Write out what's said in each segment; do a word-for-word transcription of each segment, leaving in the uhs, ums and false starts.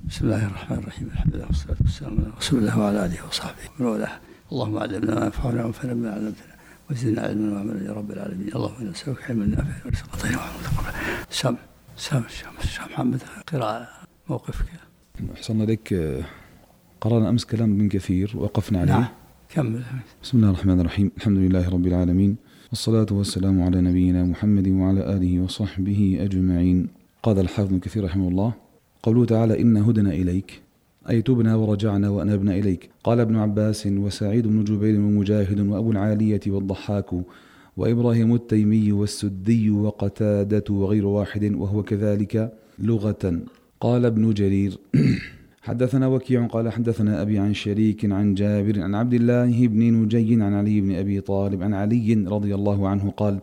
بسم الله الرحمن الرحيم. الحمد لله والصلاة والسلام على رسول الله وعلى آله وصحبه ومن والاه. اللهم علمنا ما ينفعنا وانفعنا بما علمتنا وزدنا علما وعملا يا رب العالمين. اللهم إنا نسألك علما نافعا ورزقا طيبا وعملا متقبلا. سام سام سام محمد قراءة موقفك. أحسن لك. قرأنا أمس كلام ابن كثير وقفنا عليه. نعم كمل. بسم الله الرحمن الرحيم. الحمد لله رب العالمين والصلاة والسلام على نبينا محمد وعلى آله وصحبه أجمعين. قال الحافظ ابن كثير رحمه الله: قوله تعالى: إنا هدنا إليك، أي تبنا ورجعنا وأنبنا إليك. قال ابن عباس وسعيد بن جبير ومجاهد وأبو العالية والضحاك وإبراهيم التيمي والسدي وقتادة وغير واحد، وهو كذلك لغة. قال ابن جرير: حدثنا وكيع قال حدثنا أبي عن شريك عن جابر عن عبد الله بن نجي عن علي بن أبي طالب عن علي رضي الله عنه قال: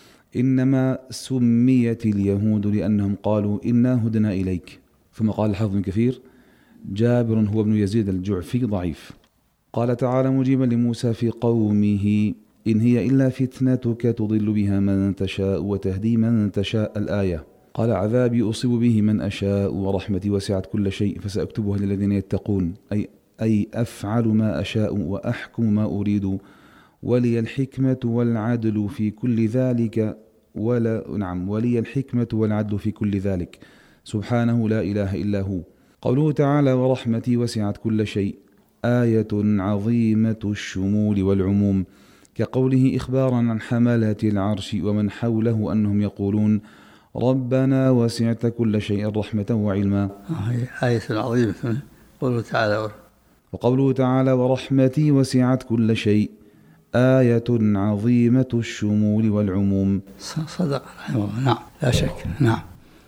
إنما سميت اليهود لأنهم قالوا إنا هدنا إليك. ثم قال الحافظ بن كثير: جابر هو ابن يزيد الجعفي ضعيف. قال تعالى مجيبا لموسى في قومه: إن هي إلا فتنتك تضل بها من تشاء وتهدي من تشاء. الآية. قال: عذابي أصيب به من أشاء ورحمتي وسعت كل شيء فسأكتبها للذين يتقون، أي, أي أفعل ما أشاء وأحكم ما أريد، ولي الحكمة والعدل في كل ذلك ولا نعم ولي الحكمة والعدل في كل ذلك سبحانه لا إله إلا هو. قوله تعالى: ورحمتي وسعت كل شيء، آية عظيمة الشمول والعموم، كقوله إخبارا عن حملة العرش ومن حوله أنهم يقولون: ربنا وسعت كل شيء رحمة وعلما. آية عظيمة. قوله تعالى وقوله تعالى: ورحمتي وسعت كل شيء، آية عظيمة الشمول والعموم. صدق رحمه الله. نعم لا شك. نعم.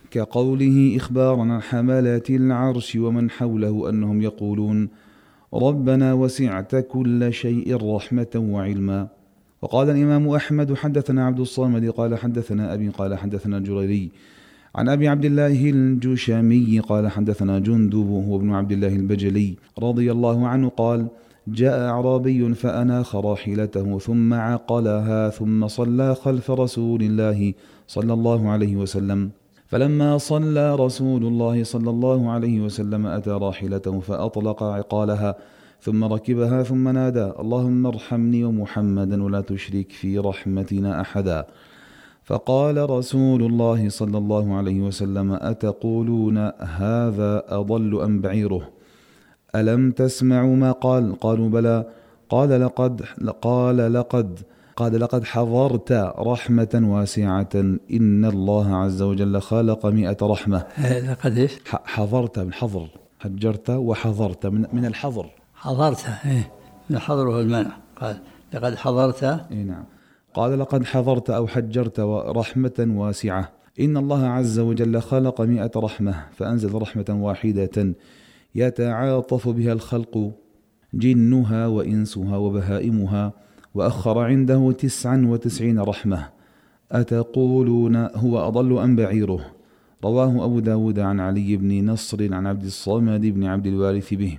كقوله إخبارا عن حملة العرش ومن حوله أنهم يقولون: ربنا وسعت كل شيء رحمة وعلما. وقال الإمام أحمد: حدثنا عبد الصامد قال حدثنا أبي قال حدثنا الجريري عن أبي عبد الله الجشمي قال حدثنا جندب هو ابن عبد الله البجلي رضي الله عنه قال: جاء أعرابي فأناخ راحلته ثم عقلها ثم صلى خلف رسول الله صلى الله عليه وسلم، فلما صلى رسول الله صلى الله عليه وسلم أتى راحلته فأطلق عقالها ثم ركبها ثم نادى: اللهم ارحمني ومحمدا ولا تشرك في رحمتنا أحدا. فقال رسول الله صلى الله عليه وسلم: أتقولون هذا أضل أم بعيره؟ ألم تسمعوا ما قال؟ قالوا: بلى. قال لقد قال لقد قال لقد حضرت رحمة واسعة، إن الله عز وجل خلق مئة رحمة. لقد إيش؟ حضرت من حضر، حجرت وحضرت من من الحضر. حضرت إيه من الحضر والمنع. قال لقد حضرت. إيه نعم. قال لقد حضرت أو حجرت رحمة واسعة، إن الله عز وجل خلق مئة رحمة فأنزل رحمة واحدة يتعاطف بها الخلق جنها وإنسها وبهائمها، وأخر عنده تسعا وتسعين رحمة. أتقولون هو أضل أم بعيره؟ رواه أبو داود عن علي بن نصر عن عبد الصمد بن عبد الوارث به.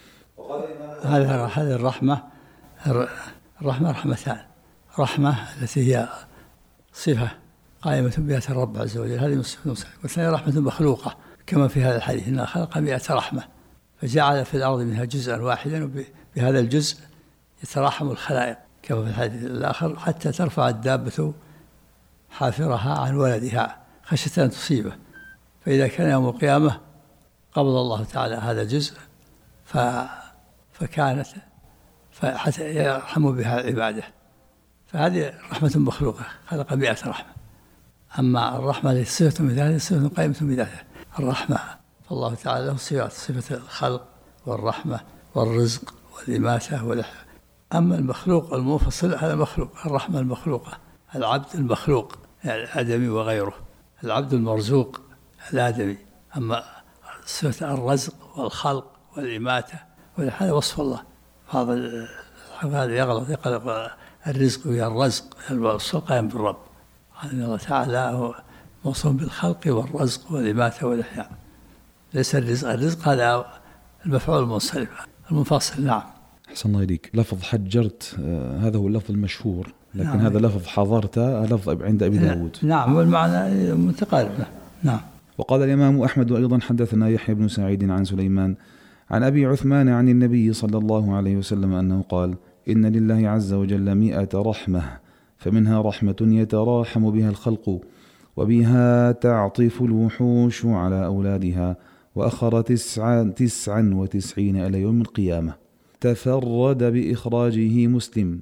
هذه الرحمة الرحمة رحمتان: رحمة التي هي صفة قائمة بذات الرب عز وجل، هذه صفة، والثانية رحمة مخلوقة كما في هذا الحديث: إن خلق مئة رحمة فجعل في الأرض منها جزءا واحدا، وبهذا الجزء يتراحم الخلائق كما في الحديث الآخر، حتى ترفع الدابة حافرها عن ولدها خشية أن تصيبه، فإذا كان يوم القيامة قبض الله تعالى هذا الجزء ف... فكانت فحتى يرحم بها عباده. فهذه رحمة مخلوقة، خلق مئة رحمة. أما الرحمة التي صفة من ذلك صفة قائمة بذاتها. الرحمة فالله تعالى له صفات: صفة الخلق والرحمة والرزق والإماتة والإحياء. أما المخلوق المنفصل هذا مخلوق، الرحمة المخلوقة، العبد المخلوق الآدمي وغيره، العبد المرزوق الآدمي. أما صفة الرزق والخلق والإماتة هذا وصف الله. هذا يغلط يقلق الرزق وهي الرزق، الوصف قائم بالرب. أن الله تعالى هو موصوف بالخلق والرزق والإماتة والإحياء، ليس الرزق. الرزق هذا المفعول المنصرف المنفصل. نعم. أحسن الله إليك. لفظ حجرت آه هذا هو اللفظ المشهور، لكن نعم. هذا لفظ حضرت لفظ عند أبي داود. نعم والمعنى متقارب. نعم. وقال الإمام أحمد أيضا حدثنا يحيى بن سعيد عن سليمان عن أبي عثمان عن النبي صلى الله عليه وسلم أنه قال إن لله عز وجل مئة رحمة فمنها رحمة يتراحم بها الخلق وبها تعطف الوحوش على أولادها وأخر تسعا, تسعا وتسعين إلى يوم القيامة. تفرد بإخراجه مسلم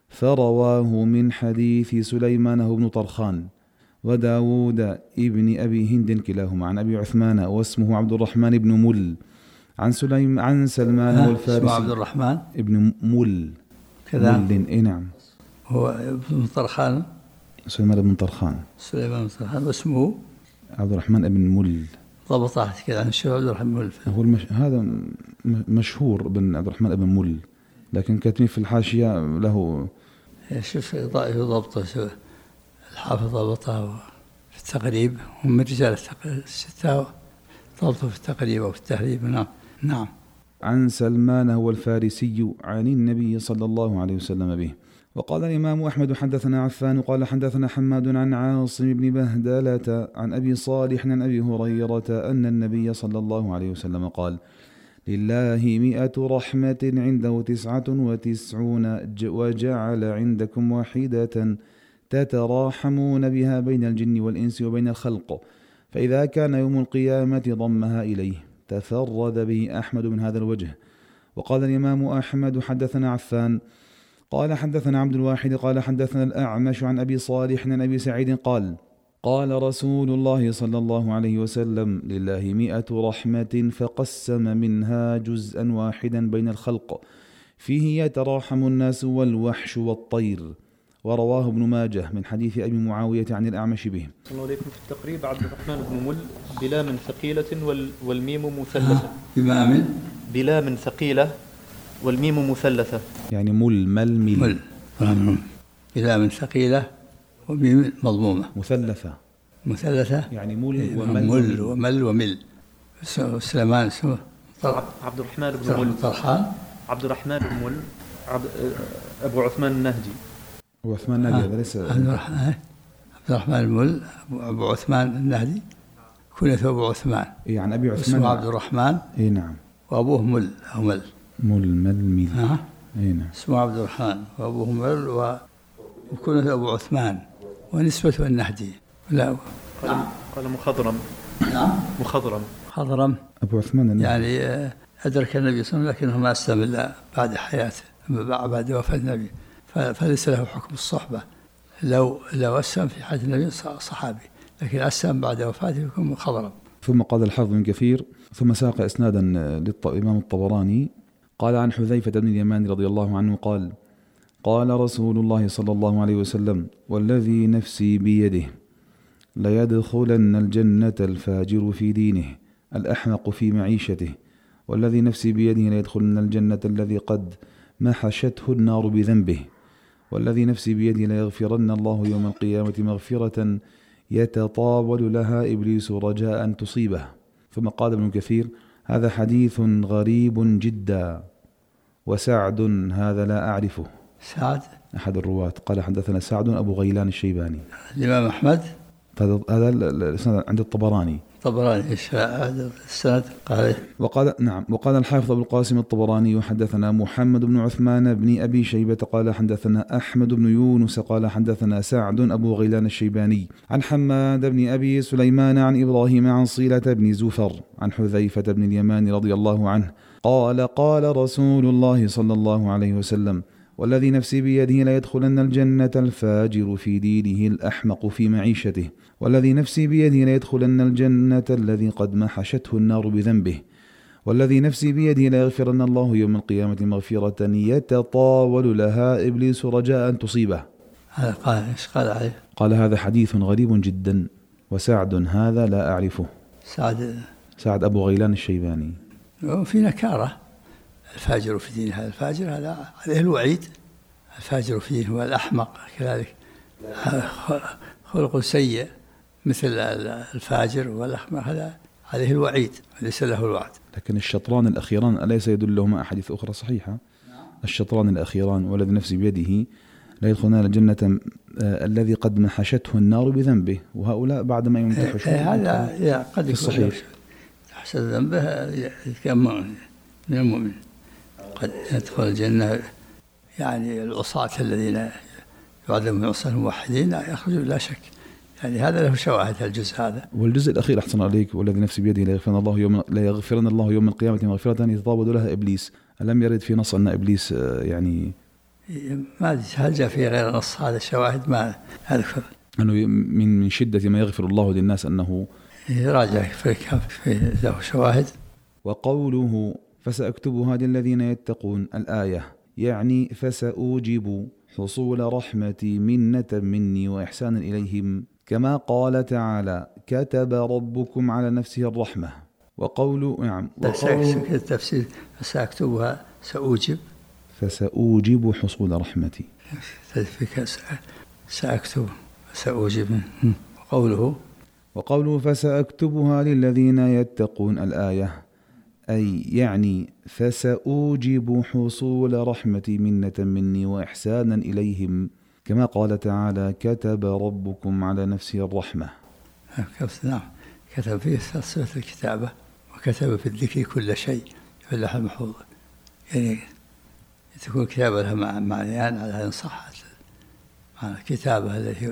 فرواه من حديث سليمان بن طرخان وداود ابن أبي هند كلاهما عن أبي عثمان واسمه عبد الرحمن بن مل عن سليم عن سلمان والفارسي عبد الرحمن ابن مل كذا مل إيه نعم هو ابن طرخان سليمان بن طرخان سليمان بن طرخان واسمه عبد الرحمن بن مل ضبطه كذا عن الشيخ عبد الرحمن مل هو المش... هذا مشهور بن عبد الرحمن بن مل لكن كاتبين في الحاشية له شوف ضبطه الحافظ ضبطه في التقريب هم من رجال الستة ضبطه في التقريب وفي التهريب. نعم نعم. عن سلمان هو الفارسي عن النبي صلى الله عليه وسلم به. وقال الإمام أحمد حدثنا عفان قال حدثنا حماد عن عاصم بن بهدلة عن أبي صالح عن أبي هريرة أن النبي صلى الله عليه وسلم قال لله مئة رحمة عنده تسعة وتسعون وجعل عندكم واحدة تتراحمون بها بين الجن والإنس وبين الخلق فإذا كان يوم القيامة ضمها إليه. تفرد به أحمد من هذا الوجه. وقال الإمام أحمد حدثنا عفان قال حدثنا عبد الواحد قال حدثنا الأعمش عن أبي صالح عن أبي سعيد قال قال رسول الله صلى الله عليه وسلم لله مئة رحمة فقسم منها جزءا واحدا بين الخلق فيه يتراحم الناس والوحش والطير. ورواه ابن ماجه من حديث أبي معاوية عن الأعمش به. صلى الله عليكم. في التقريب عبد الرحمن بن مل بلام ثقيلة والميم مثلثة. بلام بلام ثقيلة والميم مثلثة يعني مل مل مل مل بلام ثقيلة وميم مضمومة مثلثة مثلثة يعني مل ومل مل ومل ومل. سليمان اسمه عبد الرحمن بن مل طرحان عبد الرحمن بن مل عبد أبو عثمان النهدي. أبو عثمان النهدي هذا ليس عبد الرحمن المل أبو عثمان النهدي كنيته أبو عثمان يعني أبي عثمان اسمه عبد الرحمن. إيه نعم. وأبوه مل أو مل مل مل مل ها إيه نعم. اسمه عبد الرحمن وأبوه مل وكنيته أبو عثمان ونسبته النهدي. لا قال, قال مخضرم. نعم مخضرم خضرم أبو عثمان النهدي. يعني أدرك النبي صلى الله عليه وسلم لكنه ما أسلم إلا بعد حياته بعد وفاة النبي فليس له حكم الصحبة. لو لو أسلم في حياة النبي صحابي لكن أسلم بعد وفاته يكون خضرم. ثم قال الحافظ بن كثير ثم ساق إسنادا للإمام الطبراني قال عن حذيفة بن اليمان رضي الله عنه قال قال رسول الله صلى الله عليه وسلم والذي نفسي بيده ليدخلن الجنة الفاجر في دينه الأحمق في معيشته والذي نفسي بيده ليدخلن الجنة الذي قد محشته النار بذنبه والذي نفسي بيده ليغفرن الله يوم القيامة مغفرة يتطاول لها إبليس رجاء أن تصيبه. ثم قال ابن كثير هذا حديث غريب جدا وسعد هذا لا أعرفه. سعد أحد الرواة قال حدثنا سعد أبو غيلان الشيباني. الإمام أحمد هذا الإسناد عند الطبراني. الطبراني إيش هذا السند قال وقال نعم. وقال الحافظ أبو القاسم الطبراني حدثنا محمد بن عثمان بن أبي شيبة قال حدثنا أحمد بن يونس قال حدثنا سعد أبو غيلان الشيباني عن حماد بن أبي سليمان عن إبراهيم عن صيلة بن زفر عن حذيفة بن اليمان رضي الله عنه قال قال رسول الله صلى الله عليه وسلم والذي نفسي بيده ليدخلن الجنة الفاجر في دينه الأحمق في معيشته والذي نفسي بيده ليدخلن الجنة الذي قد محشته النار بذنبه والذي نفسي بيده ليغفرن الله يوم القيامة مغفرة يتطاول لها إبليس رجاء أن تصيبه. هذا قال إيش قال عليه؟ قال هذا حديث غريب جدا وسعد هذا لا أعرفه. سعد سعد أبو غيلان الشيباني. وفي نكارة الفاجر في دينه هذا الفاجر هذا عليه الوعيد. الفاجر فيه هو الأحمق كذلك خلق سيء مثل الفاجر والأحمق هذا عليه الوعيد وليس له الوعد. لكن الشطران الأخيران أليس يدلهما أحاديث أخرى صحيحة؟ الشطران الأخيران والذي نفسي بيده لا يدخلون الجنة الذي قد محشته النار بذنبه، وهؤلاء بعد ما يمتحشون هذا قد يكون تحسد ذنبه يتكمل من المؤمن، قد يدخل الجنة يعني العصاة الذين يعذبون عصاة الموحدين يخرجون لا شك، يعني هذا له شواهد الجزء هذا. والجزء الأخير أحسن عليك، والذي نفسي بيده لا يغفرن الله يوم لا يغفرن الله يوم القيامة مغفرة يتضاد لها إبليس. ألم يرد في نص أن إبليس يعني ما أدري هل جاء في غير نص هذا الشواهد ما أذكر أنه من من شدة ما يغفر الله للناس أنه راجع في في له شواهد. وقوله فسأكتبها للذين يتقون الآية يعني فسأوجب حصول رحمتي منة مني وإحسانا إليهم، كما قال تعالى كتب ربكم على نفسه الرحمة. وقوله نعم التفسير فسأكتبها سأوجب فسأوجب حصول رحمتي سأكتب سأوجب. وقوله وقوله فسأكتبها للذين يتقون الآية أي يعني فسأوجب حصول رحمتي منة مني وإحسانا إليهم، كما قال تعالى كتب ربكم على نفسه الرحمة. نعم كتب فيه صفة الكتابة، وكتب في الذكر كل شيء في اللوح المحفوظ، يعني تكون الكتابة لها معنيان على أن صحت معنى الكتابة التي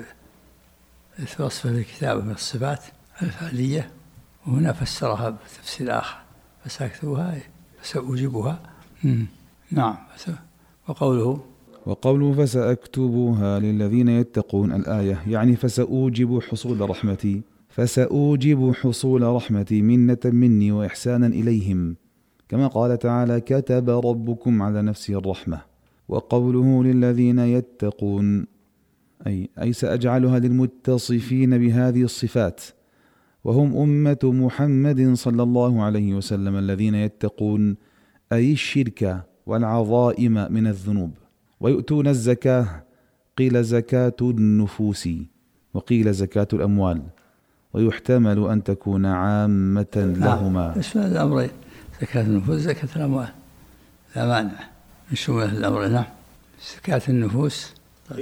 توصف الكتابة من الصفات الفعلية، وهنا فسرها بتفسير آخر فسأكتبها فسأوجبها. نعم. وقوله وقوله فسأكتبها للذين يتقون الآية يعني فسأوجب حصول رحمتي فسأوجب حصول رحمتي منة مني وإحسانا إليهم، كما قال تعالى كتب ربكم على نفسه الرحمة. وقوله للذين يتقون أي, أي سأجعلها للمتصفين بهذه الصفات، وهم أمة محمد صلى الله عليه وسلم الذين يتقون أي الشرك والعظائم من الذنوب، ويؤتون الزكاة قيل زكاة النفوس وقيل زكاة الأموال، ويحتمل أن تكون عامة لهما. اسمع الأمرين زكاة النفوس زكاة الأموال لا مانع من شمول الأمر. نعم. زكاة النفوس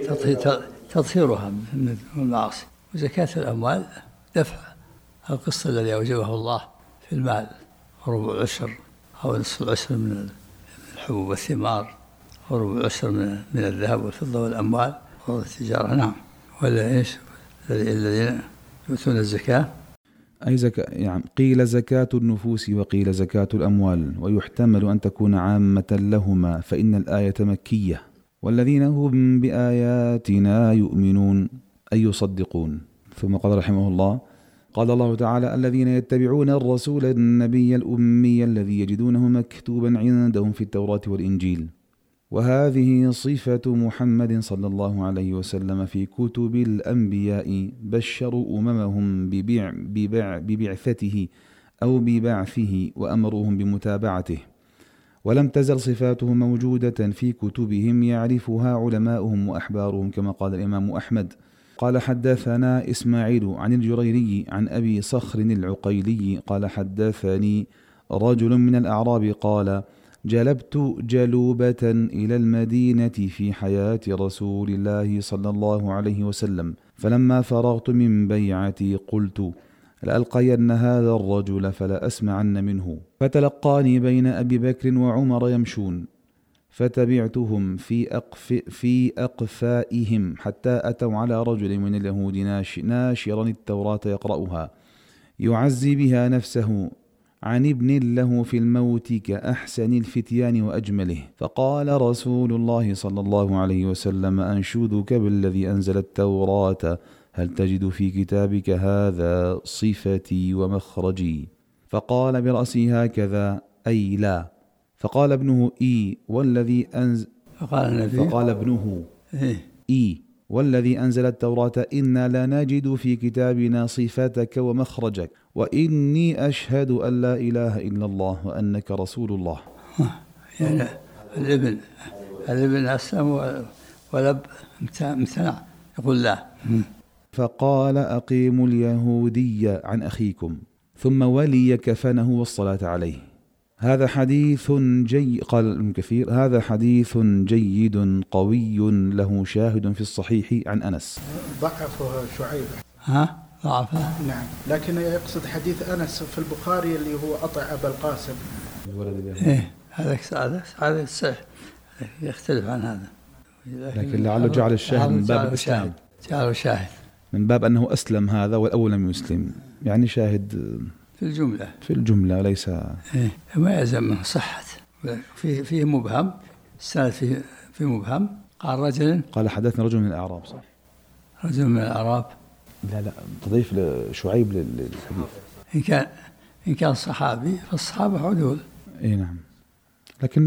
تطهيرها من المعاصي، وزكاة الأموال دفع القسط الذي أوجبه الله في المال، ربع العشر أو نصف العشر من الحبوب والثمار، وربع العشر من من الذهب والفضة والأموال والتجارة. نعم. ولا إيش الذين يؤتون الزكاة أي زكاة يعني قيل زكاة النفوس وقيل زكاة الأموال، ويحتمل أن تكون عامة لهما فإن الآية مكية. والذين هم بآياتنا يؤمنون أي يصدقون. ثم قال رحمه الله قال الله تعالى الذين يتبعون الرسول النبي الأمي الذي يجدونه مكتوبا عندهم في التوراة والإنجيل، وهذه صفة محمد صلى الله عليه وسلم في كتب الأنبياء بشروا أممهم ببع ببع ببعثته أو ببعثه وأمروهم بمتابعته، ولم تزل صفاته موجودة في كتبهم يعرفها علماؤهم وأحبارهم، كما قال الإمام أحمد قال حدثنا إسماعيل عن الجريري عن أبي صخر العقيلي قال حدثني رجل من الأعراب قال جلبت جلوبة إلى المدينة في حياة رسول الله صلى الله عليه وسلم، فلما فرغت من بيعتي قلت لألقين هذا الرجل فلا أسمعن منه، فتلقاني بين أبي بكر وعمر يمشون، فتبعتهم في أقف في أقفائهم حتى أتوا على رجل من اليهود ناشرا التوراة يقرأها يعزي بها نفسه عن ابن له في الموت كأحسن الفتيان وأجمله، فقال رسول الله صلى الله عليه وسلم أنشودك بالذي أنزل التوراة هل تجد في كتابك هذا صفتي ومخرجي؟ فقال برأسه هكذا أي لا. فقال ابنه إي والذي أنزل فقال, فقال ابنه إي والذي أنزل التوراة إنا لا نجد في كتابنا صفتك ومخرجك، وإني أشهد أن لا إله إلا الله وأنك رسول الله. يعني الابن الابن أسلم ولب امتنع يقول لا. فقال أقيموا اليهودية عن أخيكم ثم ولي كفنه والصلاة عليه. هذا حديث جيد، قال ابن كثير هذا حديث جيد قوي له شاهد في الصحيح عن أنس. ضعفه شعيب. ها ضعفه. نعم، لكن يقصد حديث أنس في البخاري اللي هو أطع أبا القاسم. إيه هذا هذا هذا صحيح، يختلف عن هذا. لكن لعله جعل الشاهد من باب الإسلام، جعله شاهد من باب أنه أسلم هذا والأول لم يسلم، يعني شاهد في الجملة في الجملة ليس إيه ما يلزم منه صحة. فيه فيه مبهم، السند فيه في مبهم. قال رجل قال حدثنا رجل من الأعراب، صح؟ رجل من الأعراب. لا لا تضيف لشعيب للحديث. إن كان إن كان صحابي فالصحابة عدول. إيه نعم، لكن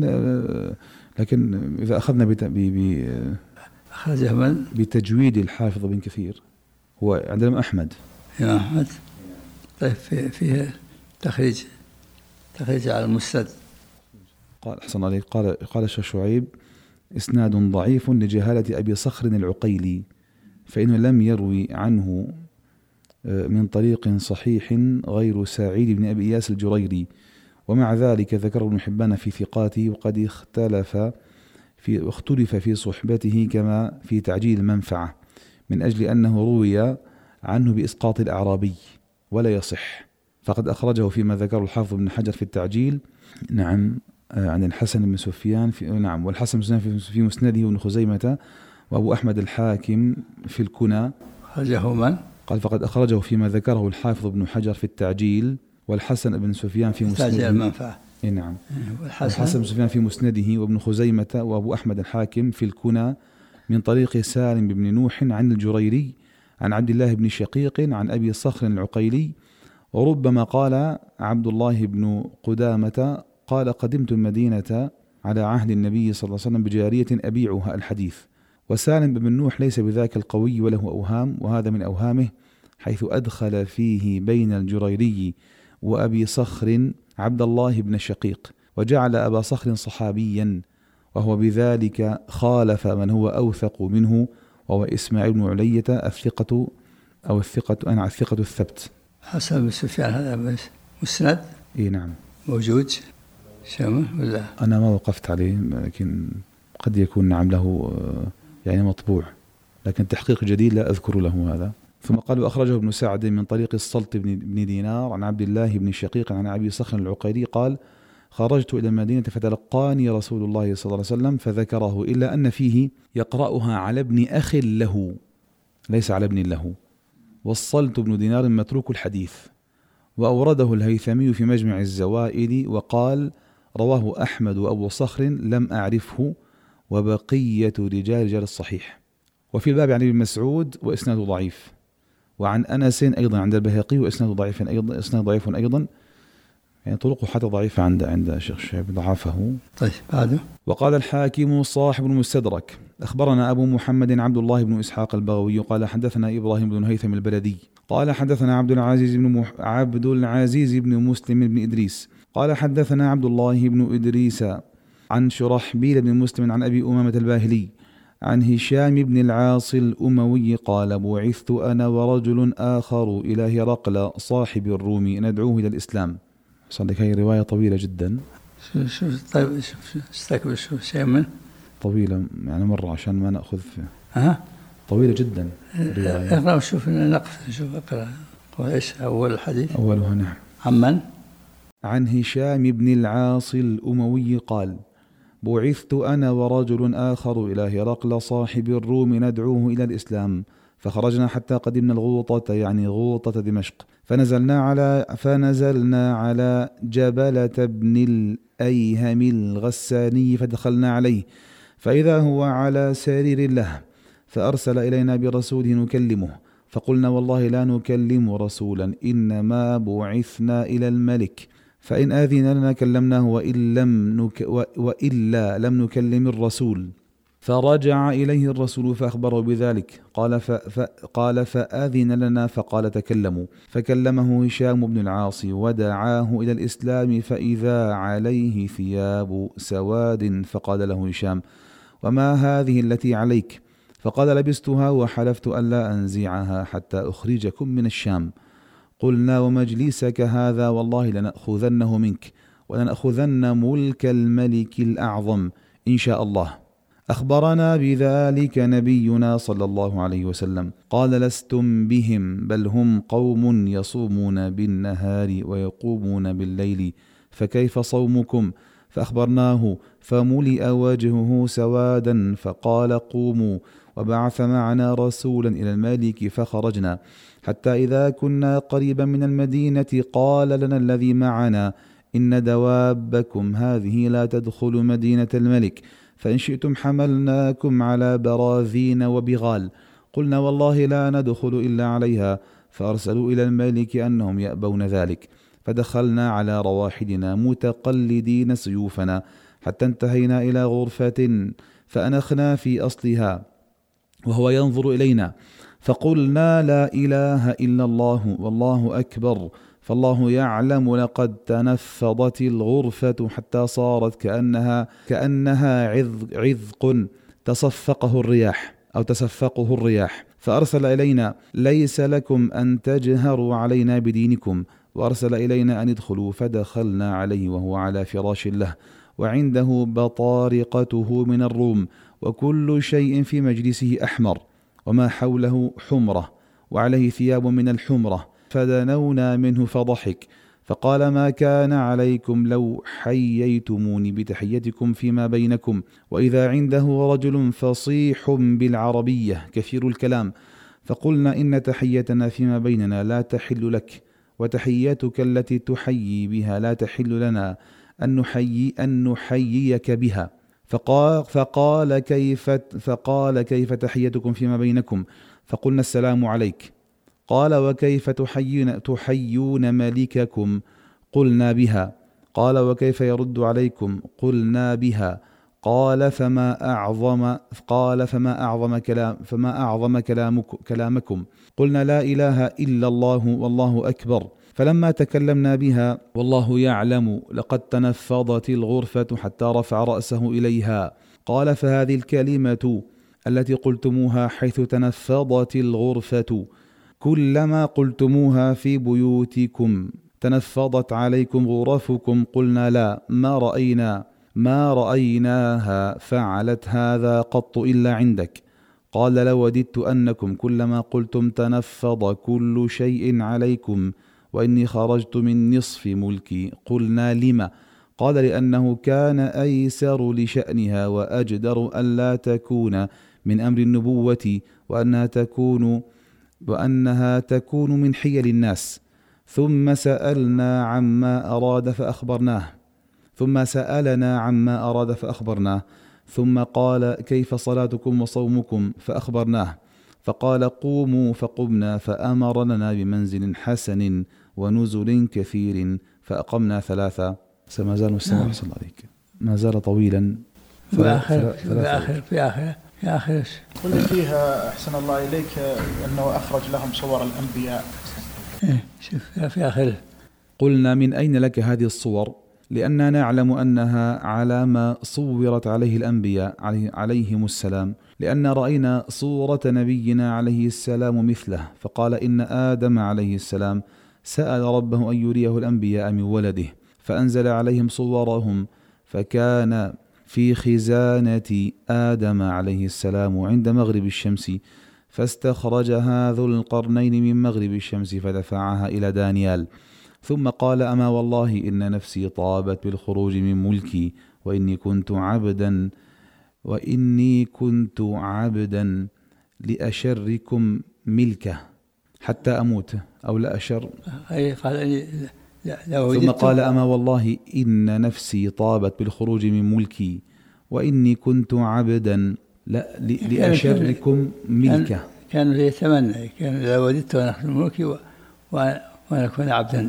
لكن إذا أخذنا بت ب أخرجه من بتجويد الحافظ بن كثير هو عند الإمام أحمد. يا أحمد. طيب فيه فيه تخريج تخريج على المسند. قال حسن عليك، قال قال الشيخ شعيب إسناد ضعيف لجهالة أبي صخر العقيلي، فإنه لم يروي عنه من طريق صحيح غير سعيد بن أبي إياس الجريري، ومع ذلك ذكر ابن حبان في ثقاته، وقد اختلف في اختلف في صحبته كما في تعجيل المنفعة، من أجل أنه روي عنه بإسقاط الأعرابي ولا يصح، فقد أخرجه فيما ذكره الحافظ بن حجر في التعجيل. نعم عن الحسن بن سفيان في نعم والحسن بن سفيان في مسنده وابن خزيمة وأبو أحمد الحاكم في الكنى. أخرجه من؟ قال فقد أخرجه فيما ذكره الحافظ بن حجر في التعجيل، والحسن بن سفيان في مسنده. تعجيل المنفعة. نعم. والحسن الحسن بن سفيان في مسنده وابن خزيمة وأبو أحمد الحاكم في الكنى من طريق سالم بن نوح عن الجريري عن عبد الله بن شقيق عن أبي صخر العقيلي. وربما قال عبد الله بن قدامة قال قدمت المدينة على عهد النبي صلى الله عليه وسلم بجارية أبيعها الحديث. وسالم بن نوح ليس بذاك القوي وله أوهام، وهذا من أوهامه، حيث أدخل فيه بين الجريري وأبي صخر عبد الله بن شقيق، وجعل أبا صخر صحابيا، وهو بذلك خالف من هو أوثق منه، وهو إسماعيل بن علية الثقة أو الثقة أنا الثقة الثبت. حسن بن سفيان هذا مسند. إيه نعم موجود شامه ولا؟ أنا ما وقفت عليه، لكن قد يكون نعم له يعني مطبوع، لكن تحقيق جديد لا أذكر له هذا. ثم قال وأخرجه ابن سعد من طريق السلط بن دينار عن عبد الله بن شقيق عن أبي صخر العقيلي قال خرجت إلى المدينة فتلقاني رسول الله صلى الله عليه وسلم فذكره، إلا أن فيه يقرأها على ابن أخ له ليس على ابن له، والسلط بن دينار متروك الحديث. وأورده الهيثمي في مجمع الزوائد وقال رواه أحمد وأبو صخر لم أعرفه، وبقية رجال رجال الصحيح. وفي الباب عن ابن مسعود وإسناد ضعيف، وعن أنس أيضا عند البيهقي وإسناد ضعيف أيضا إسناد ضعيف أيضا، يعني طرقه حتى ضعيفة عند عند الشيخ شعيب ضعفه. طيب بعده. وقال الحاكم صاحب المستدرك أخبرنا أبو محمد عبد الله بن إسحاق البغوي قال حدثنا إبراهيم بن هيثم البلدي قال حدثنا عبد العزيز بن مح... عبد العزيز بن مسلم بن إدريس قال حدثنا عبد الله بن إدريس عن شرحبيل بن مسلم عن أبي أمامة الباهلي عن هشام بن العاص الأموي قال بعثت أنا ورجل آخر إلى هرقل صاحب الروم ندعوه إلى الإسلام. صدق هي رواية طويلة جدا. شو شو طيب شو استكبر شو شيء من طويلة يعني مرة عشان ما نأخذ فيه. ها طويلة جدا. اقرأ وشوف نقف شوف اقرأ ايش أول الحديث. أولها نعم. عمن؟ عن هشام بن العاص الأموي قال بعثت أنا ورجل آخر إلى هرقل صاحب الروم ندعوه إلى الإسلام، فخرجنا حتى قدمنا الغوطة يعني غوطة دمشق، فنزلنا على فنزلنا على جبلة بن الأيهم الغساني فدخلنا عليه، فإذا هو على سرير له، فأرسل إلينا برسوله نكلمه، فقلنا والله لا نكلم رسولا إنما بعثنا إلى الملك، فإن آذن لنا كلمناه وإن لم نك وإلا لم نكلم الرسول. فرجع إليه الرسول فأخبره بذلك قال, قال فآذن لنا فقال تكلموا، فكلمه هشام بن العاص ودعاه إلى الإسلام، فإذا عليه ثياب سواد، فقال له هشام وما هذه التي عليك؟ فقال لبستها وحلفت ألا أنزعها حتى أخرجكم من الشام. قلنا ومجلسك هذا والله لنأخذنه منك، ولنأخذن ملك الملك الأعظم إن شاء الله. أخبرنا بذلك نبينا صلى الله عليه وسلم قال لستم بهم بل هم قوم يصومون بالنهار ويقومون بالليل فكيف صومكم؟ فأخبرناه فملئ وجهه سوادا فقال قوموا، وبعث معنا رسولا إلى الملك فخرجنا حتى إذا كنا قريبا من المدينة قال لنا الذي معنا إن دوابكم هذه لا تدخل مدينة الملك، فإن شئتم حملناكم على براذين وبغال. قلنا والله لا ندخل إلا عليها، فأرسلوا إلى الملك أنهم يأبون ذلك، فدخلنا على رواحلنا متقلدين سيوفنا حتى انتهينا إلى غرفة فأنخنا في أصلها وهو ينظر إلينا، فقلنا لا إله إلا الله والله أكبر، فالله يعلم لقد تنفضت الغرفة حتى صارت كأنها كأنها عذق, عذق تصفقه الرياح أو تسفقه الرياح، فأرسل إلينا ليس لكم أن تجهروا علينا بدينكم، وأرسل إلينا أن ادخلوا، فدخلنا عليه وهو على فراش له وعنده بطارقته من الروم وكل شيء في مجلسه أحمر وما حوله حمرة وعليه ثياب من الحمرة، فدنونا منه فضحك فقال ما كان عليكم لو حييتموني بتحيتكم فيما بينكم، وإذا عنده رجل فصيح بالعربية كثير الكلام، فقلنا إن تحيتنا فيما بيننا لا تحل لك، وتحيتك التي تحيي بها لا تحل لنا أن نحيي أن نحييك بها. فقال, فقال, كيف فقال كيف تحيتكم فيما بينكم؟ فقلنا السلام عليك. قال وكيف تحيون, تحيون ملككم؟ قلنا بها. قال وكيف يرد عليكم؟ قلنا بها. قال فما أعظم قال فما أعظم كلام فما أعظم كلامك كلامكم؟ قلنا لا إله إلا الله والله أكبر. فلما تكلمنا بها والله يعلم لقد تنفضت الغرفة حتى رفع رأسه إليها. قال فهذه الكلمة التي قلتموها حيث تنفضت الغرفة كلما قلتموها في بيوتكم تنفضت عليكم غرفكم؟ قلنا لا، ما رأينا ما رأيناها فعلت هذا قط إلا عندك. قال لوددت أنكم كلما قلتم تنفض كل شيء عليكم وإني خرجت من نصف ملكي. قلنا لما؟ قال لأنه كان أيسر لشأنها وأجدر ألا تكون من أمر النبوة وأنها تكون وأنها تكون من حيل الناس. ثم سألنا عما أراد فأخبرناه ثم سألنا عما أراد فأخبرناه ثم قال كيف صلاتكم وصومكم؟ فأخبرناه، فقال قوموا، فقمنا، فأمر لنا بمنزل حسن ونزل كثير فأقمنا ثلاثة. ما زال مستمع صلى الله عليك ما زال طويلا في آخر في آخر في آخر في آخر قل فيها أحسن الله إليك أنه أخرج لهم صور الأنبياء. إيه شوف في آخر. قلنا من أين لك هذه الصور؟ لأننا نعلم أنها على ما صورت عليه الأنبياء عليهم السلام، لأن رأينا صورة نبينا عليه السلام مثله. فقال إن آدم عليه السلام سأل ربه أن يريه الأنبياء من ولده فأنزل عليهم صورهم، فكان في خزانة آدم عليه السلام عند مغرب الشمس، فاستخرجها ذو القرنين من مغرب الشمس فدفعها إلى دانيال، ثم قال أما والله إن نفسي طابت بالخروج من ملكي وإني كنت عبدا وإني كنت عبدا لأشركم ملكه حتى أموت أو لأشر. قال ثم قال أما والله إن نفسي طابت بالخروج من ملكي وإني كنت عبدا لأشركم ملكه. كان يتمنى كان لو وددت أن أخذ ملكي وأن أكون عبدا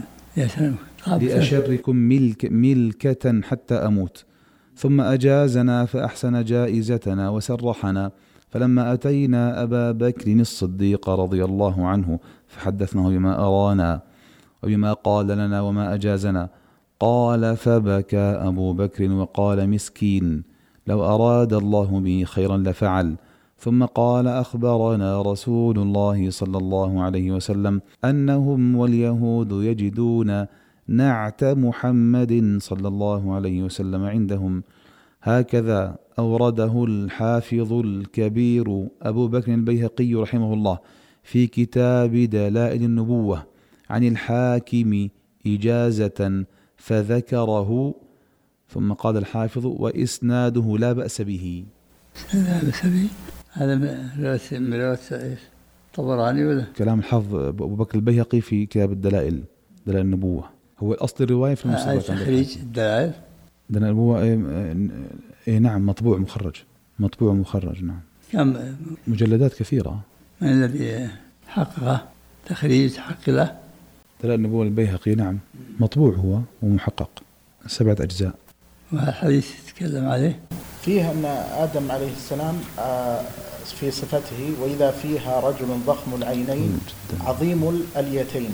لأشركم ملك ملكة حتى أموت. ثم أجازنا فأحسن جائزتنا وسرحنا، فلما أتينا أبا بكر الصديق رضي الله عنه فحدثناه بما أرانا وبما قال لنا وما أجازنا. قال فبكى أبو بكر وقال مسكين لو أراد الله به خيرا لفعل. ثم قال أخبرنا رسول الله صلى الله عليه وسلم أنهم واليهود يجدون نعت محمد صلى الله عليه وسلم عندهم. هكذا أورده الحافظ الكبير أبو بكر البيهقي رحمه الله في كتاب دلائل النبوة عن الحاكم إجازة فذكره، ثم قال الحافظ: وإسناده لا بأس به. لا بأس به، هذا من رواية الطبراني ولا كلام الحافظ أبو بكر البيهقي في كتاب الدلائل دلائل النبوة، هو الأصل الرواية في المصنف. تخريج الدلائل دلائل النبوة إيه إيه نعم، مطبوع مخرج، مطبوع مخرج نعم، كم مجلدات كثيرة. من الذي حققه تخريج حق له؟ دلائل النبوة البيهقي نعم، مطبوع هو ومحقق، سبعة أجزاء. والحديث يتكلم عليه فيه أن آدم عليه السلام في صفته: وإذا فيها رجل ضخم العينين عظيم الأليتين.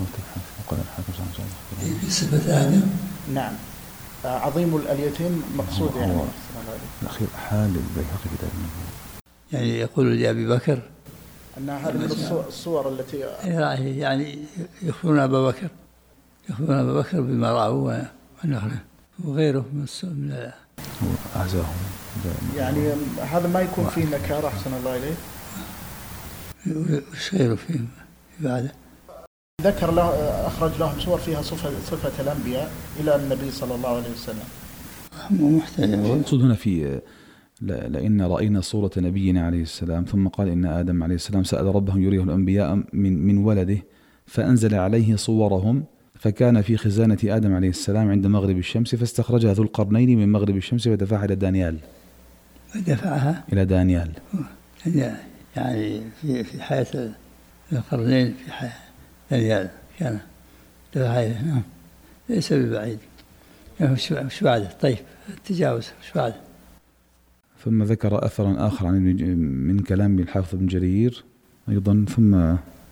في صفة آدم نعم، عظيم الأليتين مقصود يعني الأخير حال البيهقي في دلائل النبوة، يعني يقول لأبي بكر أن هذه من الصور التي يعني يخبرون أبا بكر يخبرون أبا بكر بما رأوا ونخله وغيره من من أعزاهم، يعني هذا ما يكون فيه نكارة أحسن الله إليه. وش غيره فيه بعده؟ ذكر له أخرج لهم صور فيها صفة صفة الأنبياء إلى النبي صلى الله عليه وسلم. مو محتاج. المقصود هنا في لأن رأينا صورة نبينا عليه السلام، ثم قال إن آدم عليه السلام سأل ربه يريه الأنبياء من من ولده فأنزل عليه صورهم، فكان في خزانة آدم عليه السلام عند مغرب الشمس، فاستخرجها ذو القرنين من مغرب الشمس ودفعها إلى دانيال. ودفعها إلى دانيال يعني في في حياة ذو القرنين، في حياة دانيال كان دفعها إليه. نعم، ليس ببعيد. وش بعده؟ طيب التجاوز وش بعده؟ ثم ذكر أثرا آخر عن من كلام الحافظ بن جرير أيضا، ثم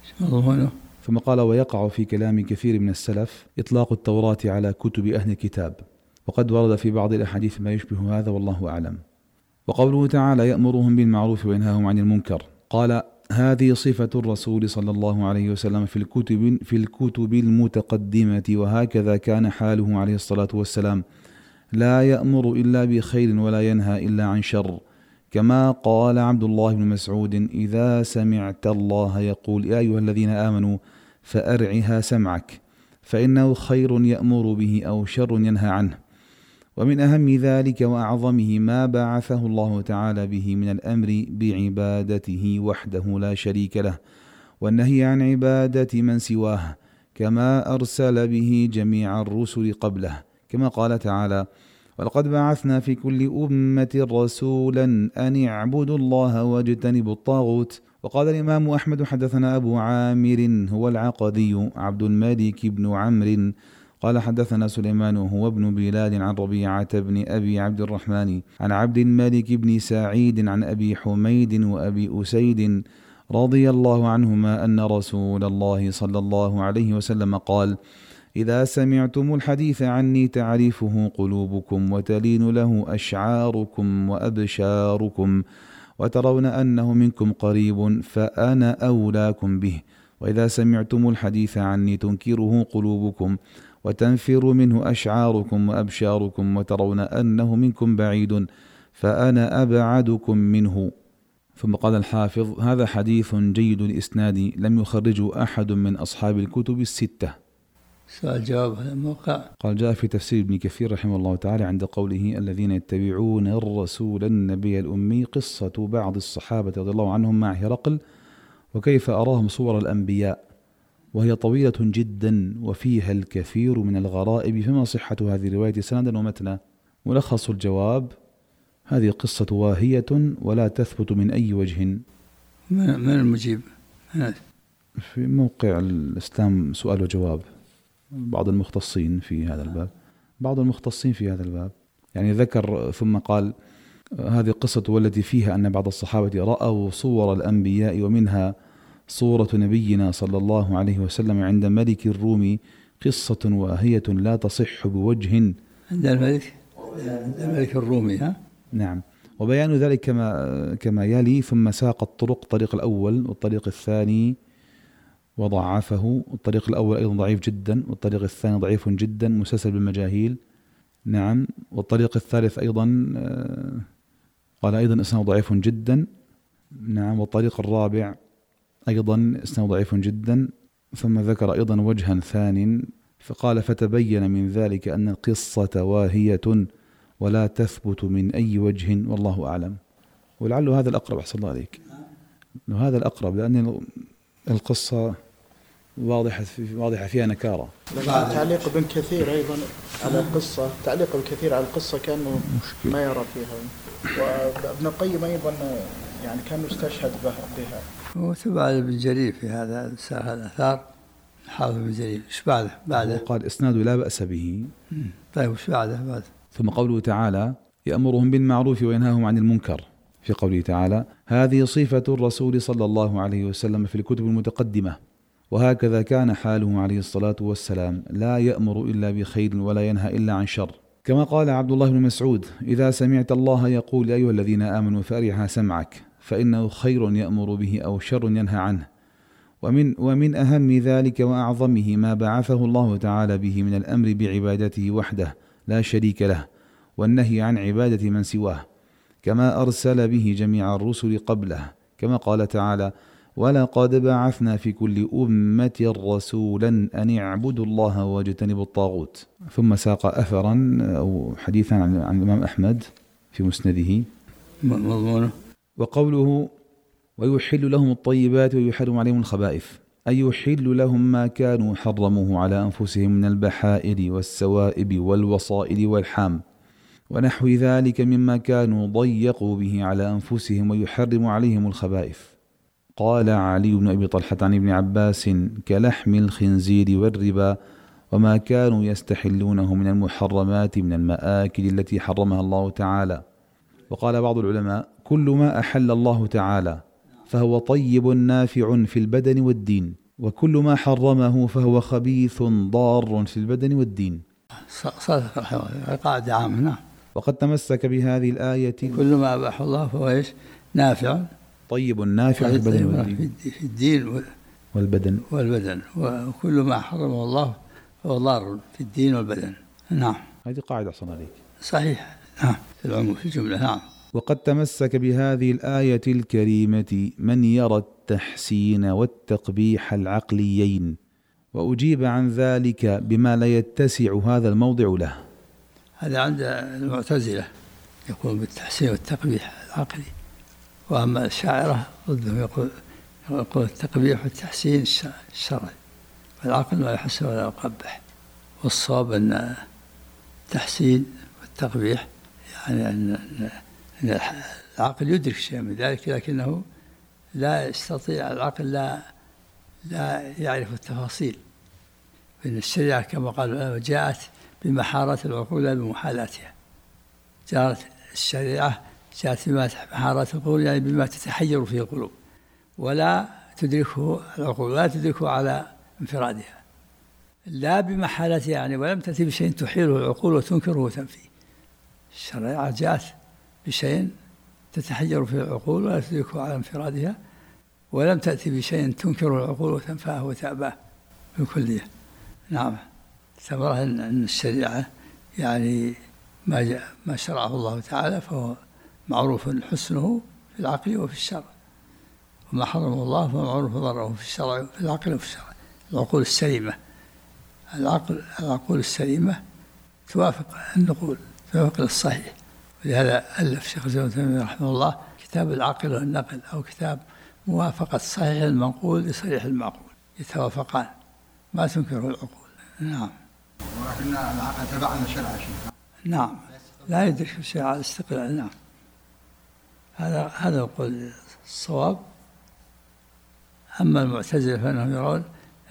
ثم قال: ويقع في كلام كثير من السلف إطلاق التوراة على كتب أهل الكتاب، وقد ورد في بعض الأحاديث ما يشبه هذا والله أعلم. وقوله تعالى: يأمرهم بالمعروف وينهاهم عن المنكر، قال: هذه صفة الرسول صلى الله عليه وسلم في الكتب في الكتب المتقدمة، وهكذا كان حاله عليه الصلاة والسلام، لا يأمر إلا بخير ولا ينهى إلا عن شر، كما قال عبد الله بن مسعود: إذا سمعت الله يقول يا أيها الذين آمنوا فأرعها سمعك، فإنه خير يأمر به أو شر ينهى عنه. ومن أهم ذلك وأعظمه ما بعثه الله تعالى به من الأمر بعبادته وحده لا شريك له، والنهي عن عبادة من سواه، كما أرسل به جميع الرسل قبله، كما قال تعالى: ولقد بعثنا في كل أمة رسولا أن اعبدوا الله واجتنبوا الطاغوت. وقال الإمام أحمد: حدثنا أبو عامر هو العقدي عبد الملك بن عمرو قال: حدثنا سليمان وهو ابن بلال عن ربيعة بن أبي عبد الرحمن عن عبد الملك بن سعيد عن أبي حميد وأبي أسيد رضي الله عنهما أن رسول الله صلى الله عليه وسلم قال: إذا سمعتم الحديث عني تعرفه قلوبكم وتلين له أشعاركم وأبشاركم، وترون أنه منكم قريب فأنا أولاكم به. وإذا سمعتم الحديث عني تنكره قلوبكم وتنفر منه أشعاركم وأبشاركم، وترون أنه منكم بعيد فأنا أبعدكم منه. ثم قال الحافظ: هذا حديث جيد الإسناد، لم يخرجه أحد من أصحاب الكتب الستة. سؤال جواب هذا الموقع. قال: جاء في تفسير ابن كثير رحمه الله تعالى عند قوله: الذين يتبعون الرسول النبي الأمي، قصة بعض الصحابة رضي الله عنهم مع هرقل وكيف أراهم صور الأنبياء، وهي طويلة جدا وفيها الكثير من الغرائب، فما صحة هذه الرواية سندا ومتنا؟ ملخص الجواب: هذه قصة واهية ولا تثبت من أي وجه. من المجيب؟ في موقع الإسلام سؤال وجواب، بعض المختصين في هذا الباب بعض المختصين في هذا الباب يعني ذكر، ثم قال: هذه القصة والتي فيها أن بعض الصحابة رأوا صور الأنبياء، ومنها صورة نبينا صلى الله عليه وسلم عند ملك الروم، قصة واهية لا تصح بوجه. عند الملك عند الملك الرومي. ها؟ نعم. وبيان ذلك كما كما يلي: ثم ساق الطرق، الطريق الأول والطريق الثاني وضعفه. الطريق الأول أيضا ضعيف جدا، والطريق الثاني ضعيف جدا مسلسل بالمجاهيل. نعم. والطريق الثالث أيضا قال أيضا إسناده ضعيف جدا. نعم. والطريق الرابع أيضا إسناده ضعيف جدا. ثم ذكر أيضا وجها ثانٍ فقال فتبين من ذلك أن القصة واهية ولا تثبت من أي وجه والله أعلم. ولعل هذا الأقرب أحسن الله عليك، هذا الأقرب، لأن القصة واضحة واضحة فيها نكارة. تعليق ابن كثير أيضا على القصة، تعليق ابن كثير على القصة كانه ما يرى فيها، وابن القيم أيضا يعني كان يستشهد بها. وتبع ابن جرير في هذا الآثار، حافظ ابن جرير. إيش بعده؟ بعده قال إسناد لا بأس به. طيب وش بعده؟ بعد ثم قوله تعالى يأمرهم بالمعروف وينهاهم عن المنكر، في قوله تعالى هذه صفة الرسول صلى الله عليه وسلم في الكتب المتقدمة، وهكذا كان حاله عليه الصلاة والسلام، لا يأمر إلا بخير ولا ينهى إلا عن شر، كما قال عبد الله بن مسعود إذا سمعت الله يقول أيها الذين آمنوا فأرعها سمعك فإنه خير يأمر به أو شر ينهى عنه. ومن, ومن أهم ذلك وأعظمه ما بعثه الله تعالى به من الأمر بعبادته وحده لا شريك له، والنهي عن عبادة من سواه، كما أرسل به جميع الرسل قبله، كما قال تعالى ولقد بعثنا في كل أمة رسولا أن اعبدوا الله واجتنبوا الطاغوت. ثم ساق أثرا أو حديثا عن الإمام أحمد في مسنده مضمونه وقوله ويحل لهم الطيبات ويحرم عليهم الخبائث، أي يحل لهم ما كانوا حرموه على أنفسهم من البحائر والسوائب والوصائل والحام ونحو ذلك مما كانوا ضيقوا به على أنفسهم، ويحرم عليهم الخبائث. قال علي بن أبي طلحة عن ابن عباس كلحم الخنزير والربا وما كانوا يستحلونه من المحرمات من المآكل التي حرمها الله تعالى. وقال بعض العلماء كل ما أحل الله تعالى فهو طيب نافع في البدن والدين، وكل ما حرمه فهو خبيث ضار في البدن والدين. صدق قاعدة عامة. نعم. وقد تمسك بهذه الآية كل ما أباح الله فهو إيش؟ نافع طيب نافع في البدن والدين في الدين والبدن والبدن وكل ما حرمه الله فهو ضار في الدين والبدن. نعم. هذه قاعدة أحسن عليك. صحيح. نعم. في العموم في الجملة. نعم. وقد تمسك بهذه الآية الكريمة من يرى التحسين والتقبيح العقليين، وأجيب عن ذلك بما لا يتسع هذا الموضع له. هذا عند المعتزلة يقول بالتحسين والتقبيح العقلي، وأما الشاعرة ضدهم يقول يقول التقبيح والتحسين الشرعي، والعقل لا يحسن ولا يقبح. والصواب أن التحسين والتقبيح يعني أن أن العقل يدرك شيئا من ذلك، لكنه لا يستطيع العقل لا لا يعرف التفاصيل. فإن الشريعة كما قال جاءت بمحارات العقول لا بمحالاتها. جاءت الشريعة جاءت بمحارات العقول يعني بما تتحير فيه القلوب ولا تدركه العقول ولا تدركه على انفرادها، لا بمحالاتها يعني ولم تأتي بشيء تحيله العقول وتنكره وتنفيه. الشريعة جاءت بشيء تتحجر فيه العقول ولا تدركه على انفرادها، ولم تأتي بشيء تنكره العقول وتنفاه وتأباه بالكلية. نعم. ثمرة أن الشريعة يعني ما ما شرعه الله تعالى فهو معروف حسنه في العقل وفي الشرع، وما حرمه الله فهو معروف ضره في الشرع في العقل وفي الشرع. العقول السليمة العقل العقول السليمة توافق النقول، توافق الصحيح. ولهذا ألف شيخ الإسلام ابن تيمية رحمه الله كتاب العقل والنقل، أو كتاب موافقة صحيح المنقول لصحيح المعقول، يتوافقان ما تنكره العقول. نعم. ولكن العقل تبعنا شرع شيء. نعم. لا يدرك شيء على الاستقلال. نعم. هذا هذا القول الصواب. أما المعتزلة فإنهم يرون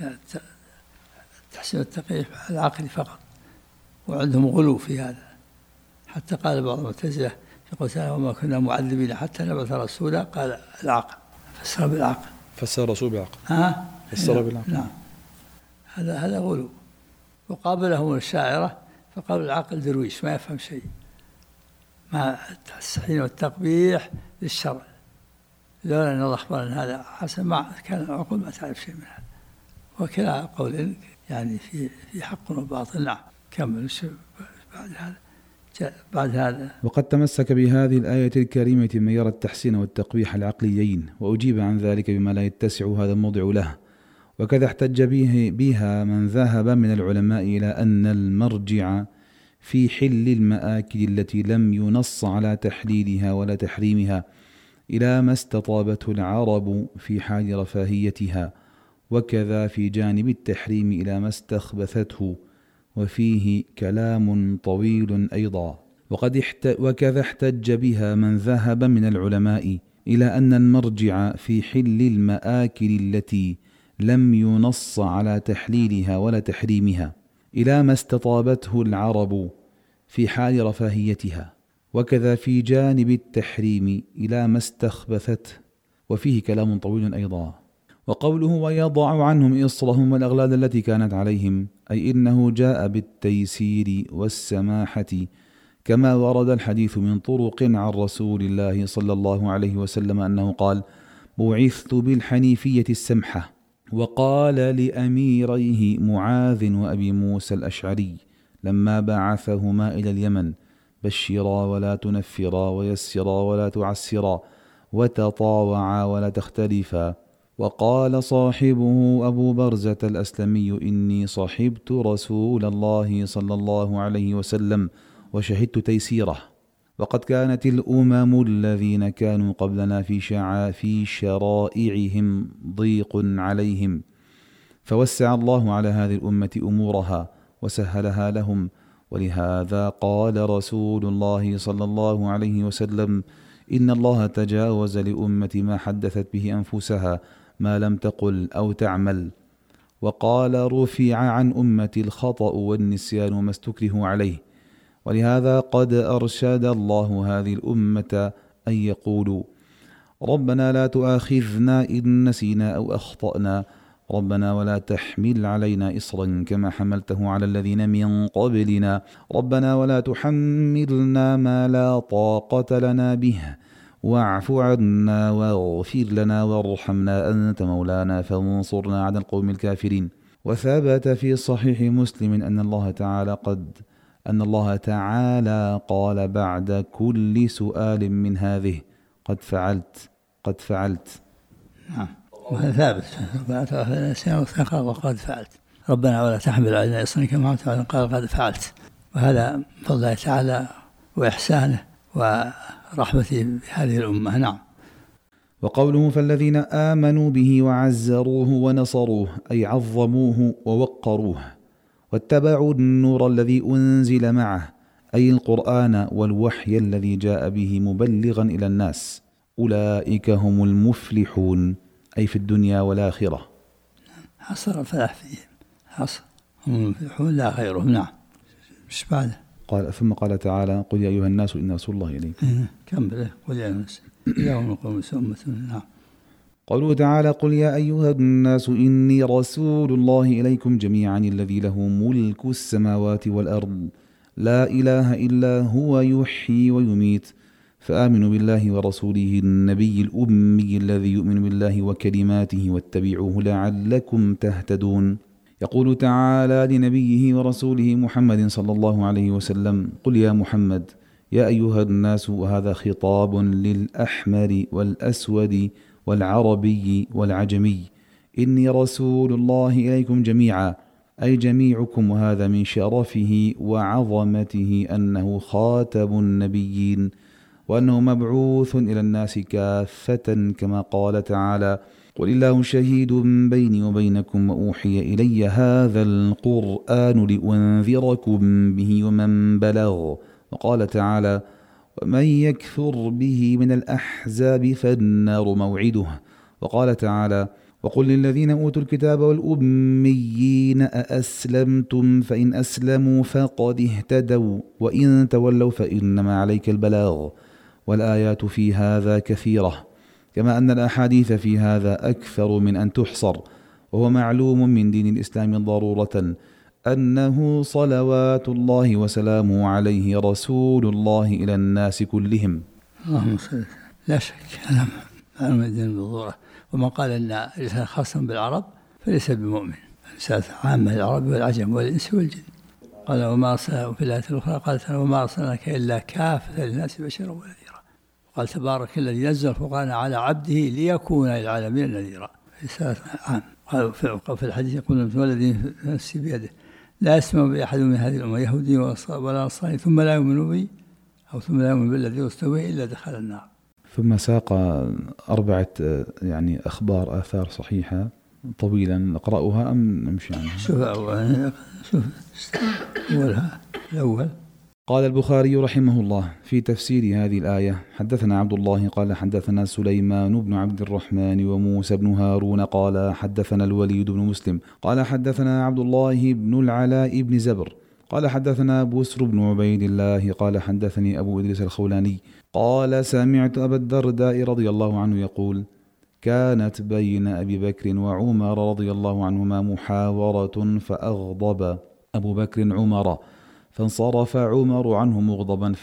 تحسين التقبيح العقل فقط، وعندهم غلو في هذا. حتى قال بعض المعتزلة يقول وما كنا معذبين حتى نبعث رسولا، قال العقل فسر بالعقل. فسر الرسول بالعقل. ها؟ فسر بالعقل. نعم. هذا هذا غلو. وقابلهم الشاعرة فقال العقل درويش ما يفهم شيء، ما التحسين والتقبيح للشرع، لولا أن الله أخبر أن هذا حسن ما كان العقول ما تعرف شيء من هذا. وكلا قول يعني في في حق وباطل. نعم كمل بعد هذا بعد هذا. وقد تمسك بهذه الآية الكريمة من يرى التحسين والتقبيح العقليين، وأجيب عن ذلك بما لا يتسع هذا الموضع له. وكذا احتج به بها من ذهب من العلماء إلى أن المرجع في حل المآكل التي لم ينص على تحليلها ولا تحريمها إلى ما استطابته العرب في حال رفاهيتها، وكذا في جانب التحريم إلى ما استخبثته، وفيه كلام طويل أيضا. وقد احت... وكذا احتج بها من ذهب من العلماء إلى أن المرجع في حل المآكل التي لم ينص على تحليلها ولا تحريمها إلى ما استطابته العرب في حال رفاهيتها، وكذا في جانب التحريم إلى ما استخبثته، وفيه كلام طويل أيضا. وقوله ويضع عنهم إصرهم والأغلال التي كانت عليهم، أي إنه جاء بالتيسير والسماحة كما ورد الحديث من طرق عن رسول الله صلى الله عليه وسلم أنه قال: بعثت بالحنيفية السمحة. وقال لأميريه معاذ وأبي موسى الأشعري لما بعثهما إلى اليمن: بشرا ولا تنفرا، ويسرا ولا تعسرا، وتطاوعا ولا تختلفا. وقال صاحبه أبو برزة الأسلمي: إني صحبت رسول الله صلى الله عليه وسلم وشهدت تيسيره. وقد كانت الأمم الذين كانوا قبلنا في شعا في شرائعهم ضيق عليهم، فوسع الله على هذه الأمة أمورها وسهلها لهم. ولهذا قال رسول الله صلى الله عليه وسلم: إن الله تجاوز لأمة ما حدثت به أنفسها ما لم تقل أو تعمل. وقال: رفع عن أمة الخطأ والنسيان وما استكرهوا عليه. ولهذا قد أرشد الله هذه الأمة أن يقولوا: ربنا لا تؤاخذنا إن نسينا أو أخطأنا، ربنا ولا تحمل علينا إصرا كما حملته على الذين من قبلنا، ربنا ولا تحملنا ما لا طاقة لنا به، واعف عنا واغفر لنا وارحمنا أنت مولانا فانصرنا على القوم الكافرين. وثبت في صحيح مسلم أن الله تعالى قد أن الله تعالى قال بعد كل سؤال من هذه: قد فعلت قد فعلت. نعم وهذا ثابت. قال وقد فعلت. ربنا ولا تحمل علينا إصرا كما حملته على قال قد فعلت. وهذا فضل الله تعالى وإحسانه ورحمته بهذه الأمة. نعم. وقوله: فالذين آمنوا به وعزروه ونصروه، أي عظموه ووقروه، واتبعوا النور الذي أنزل معه، أي القرآن والوحي الذي جاء به مبلغا إلى الناس، أولئك هم المفلحون، أي في الدنيا والآخرة. حصر الفلاح فيهم، حصر هم المفلحون لا غيرهم. نعم. مش بعده؟ قال ثم قال تعالى: قل يا أيها الناس إن رسول الله إليكم. كم بله قل يا الناس يوم نقوم أمة. نعم. قوله تعالى: قل يا أيها الناس إني رسول الله إليكم جميعا الذي له ملك السماوات والأرض لا إله إلا هو يحيي ويميت، فآمنوا بالله ورسوله النبي الأمي الذي يؤمن بالله وكلماته واتبعوه لعلكم تهتدون. يقول تعالى لنبيه ورسوله محمد صلى الله عليه وسلم: قل يا محمد يا أيها الناس، وهذا خطاب للأحمر والأسود والعربي والعجمي، إني رسول الله إليكم جميعا، أي جميعكم، وهذا من شرفه وعظمته أنه خاتم النبيين، وأنه مبعوث إلى الناس كافة، كما قال تعالى: قل الله شهيد بيني وبينكم وأوحي إلي هذا القرآن لأنذركم به ومن بلغ. وقال تعالى: ومن يكفر به من الأحزاب فالنار موعده. وقال تعالى: وقل للذين أوتوا الكتاب والأميين أأسلمتم فإن أسلموا فقد اهتدوا وإن تولوا فإنما عليك البلاغ. والآيات في هذا كثيرة، كما أن الأحاديث في هذا أكثر من أن تحصر. وهو معلوم من دين الإسلام ضرورة أنه صلوات الله وسلامه عليه رسول الله إلى الناس كلهم. اللهم صل. لا شك هذا معلوم من دين الضرورة. ومن قال أن الإنسان خاص بالعرب فليس بمؤمن. رسالة عامة للعرب والعجم والإنس والجن. قال وما أرسلنا في الآية الأخرى قالت وما أرسلناك إلا كافة للناس بشرا ونذيرا. قال تبارك الذي نزل القرآن على عبده ليكون للعالمين نذيرا. رسالة عام. قال في الحديث يقول والذي نفسي بيده لا يسمع بأحد من هذه الأمة يهودي ولا نصراني ثم لا يؤمن بي أو ثم لا يؤمن بالذي أرسلت به إلا دخل النار. ثم ساق أربعة يعني أخبار آثار صحيحة طويلا نقرأها أم نمشي عنها؟ شوف شوف أولها الأول. قال البخاري رحمه الله في تفسير هذه الآية حدثنا عبد الله قال حدثنا سليمان بن عبد الرحمن وموسى بن هارون قال حدثنا الوليد بن مسلم قال حدثنا عبد الله بن العلاء بن زبر قال حدثنا بسر بن عبيد الله قال حدثني أبو إدريس الخولاني قال سمعت أبا الدرداء رضي الله عنه يقول كانت بين أبي بكر وعمر رضي الله عنهما محاورة فأغضب أبو بكر عمر فانصرف عمر عنه مغضبا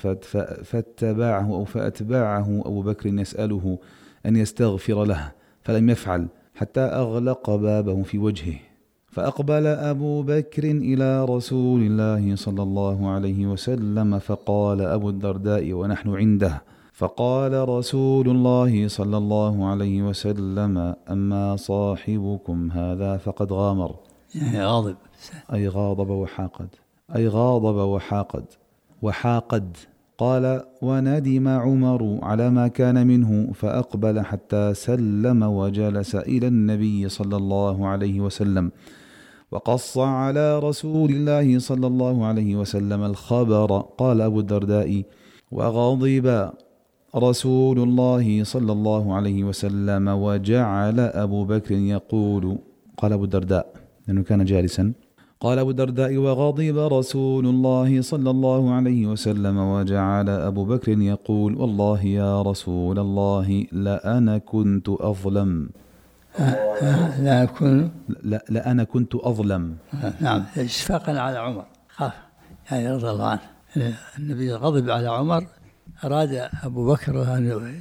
فاتبعه أو فأتبعه أبو بكر يسأله أن يستغفر له فلم يفعل حتى أغلق بابه في وجهه. فأقبل أبو بكر إلى رسول الله صلى الله عليه وسلم فقال أبو الدرداء ونحن عنده فقال رسول الله صلى الله عليه وسلم أما صاحبكم هذا فقد غامر يعني غاضب أي غاضب وحاقد أي غاضب وحاقد وحاقد. قال وندم عمر على ما كان منه فأقبل حتى سلم وجلس إلى النبي صلى الله عليه وسلم وقص على رسول الله صلى الله عليه وسلم الخبر. قال أبو الدرداء وغضب رسول الله صلى الله عليه وسلم وجعل أبو بكر يقول قال أبو الدرداء لأنه كان جالسا قال أبو الدرداء وغضب رسول الله صلى الله عليه وسلم وجعل أبو بكر يقول والله يا رسول الله لأنا كنت أظلم لا أكون لا, لا أنا كنت أظلم. نعم إشفاقا على عمر خاف يعني رضي الله عنه. النبي غضب على عمر أراد أبو بكر أن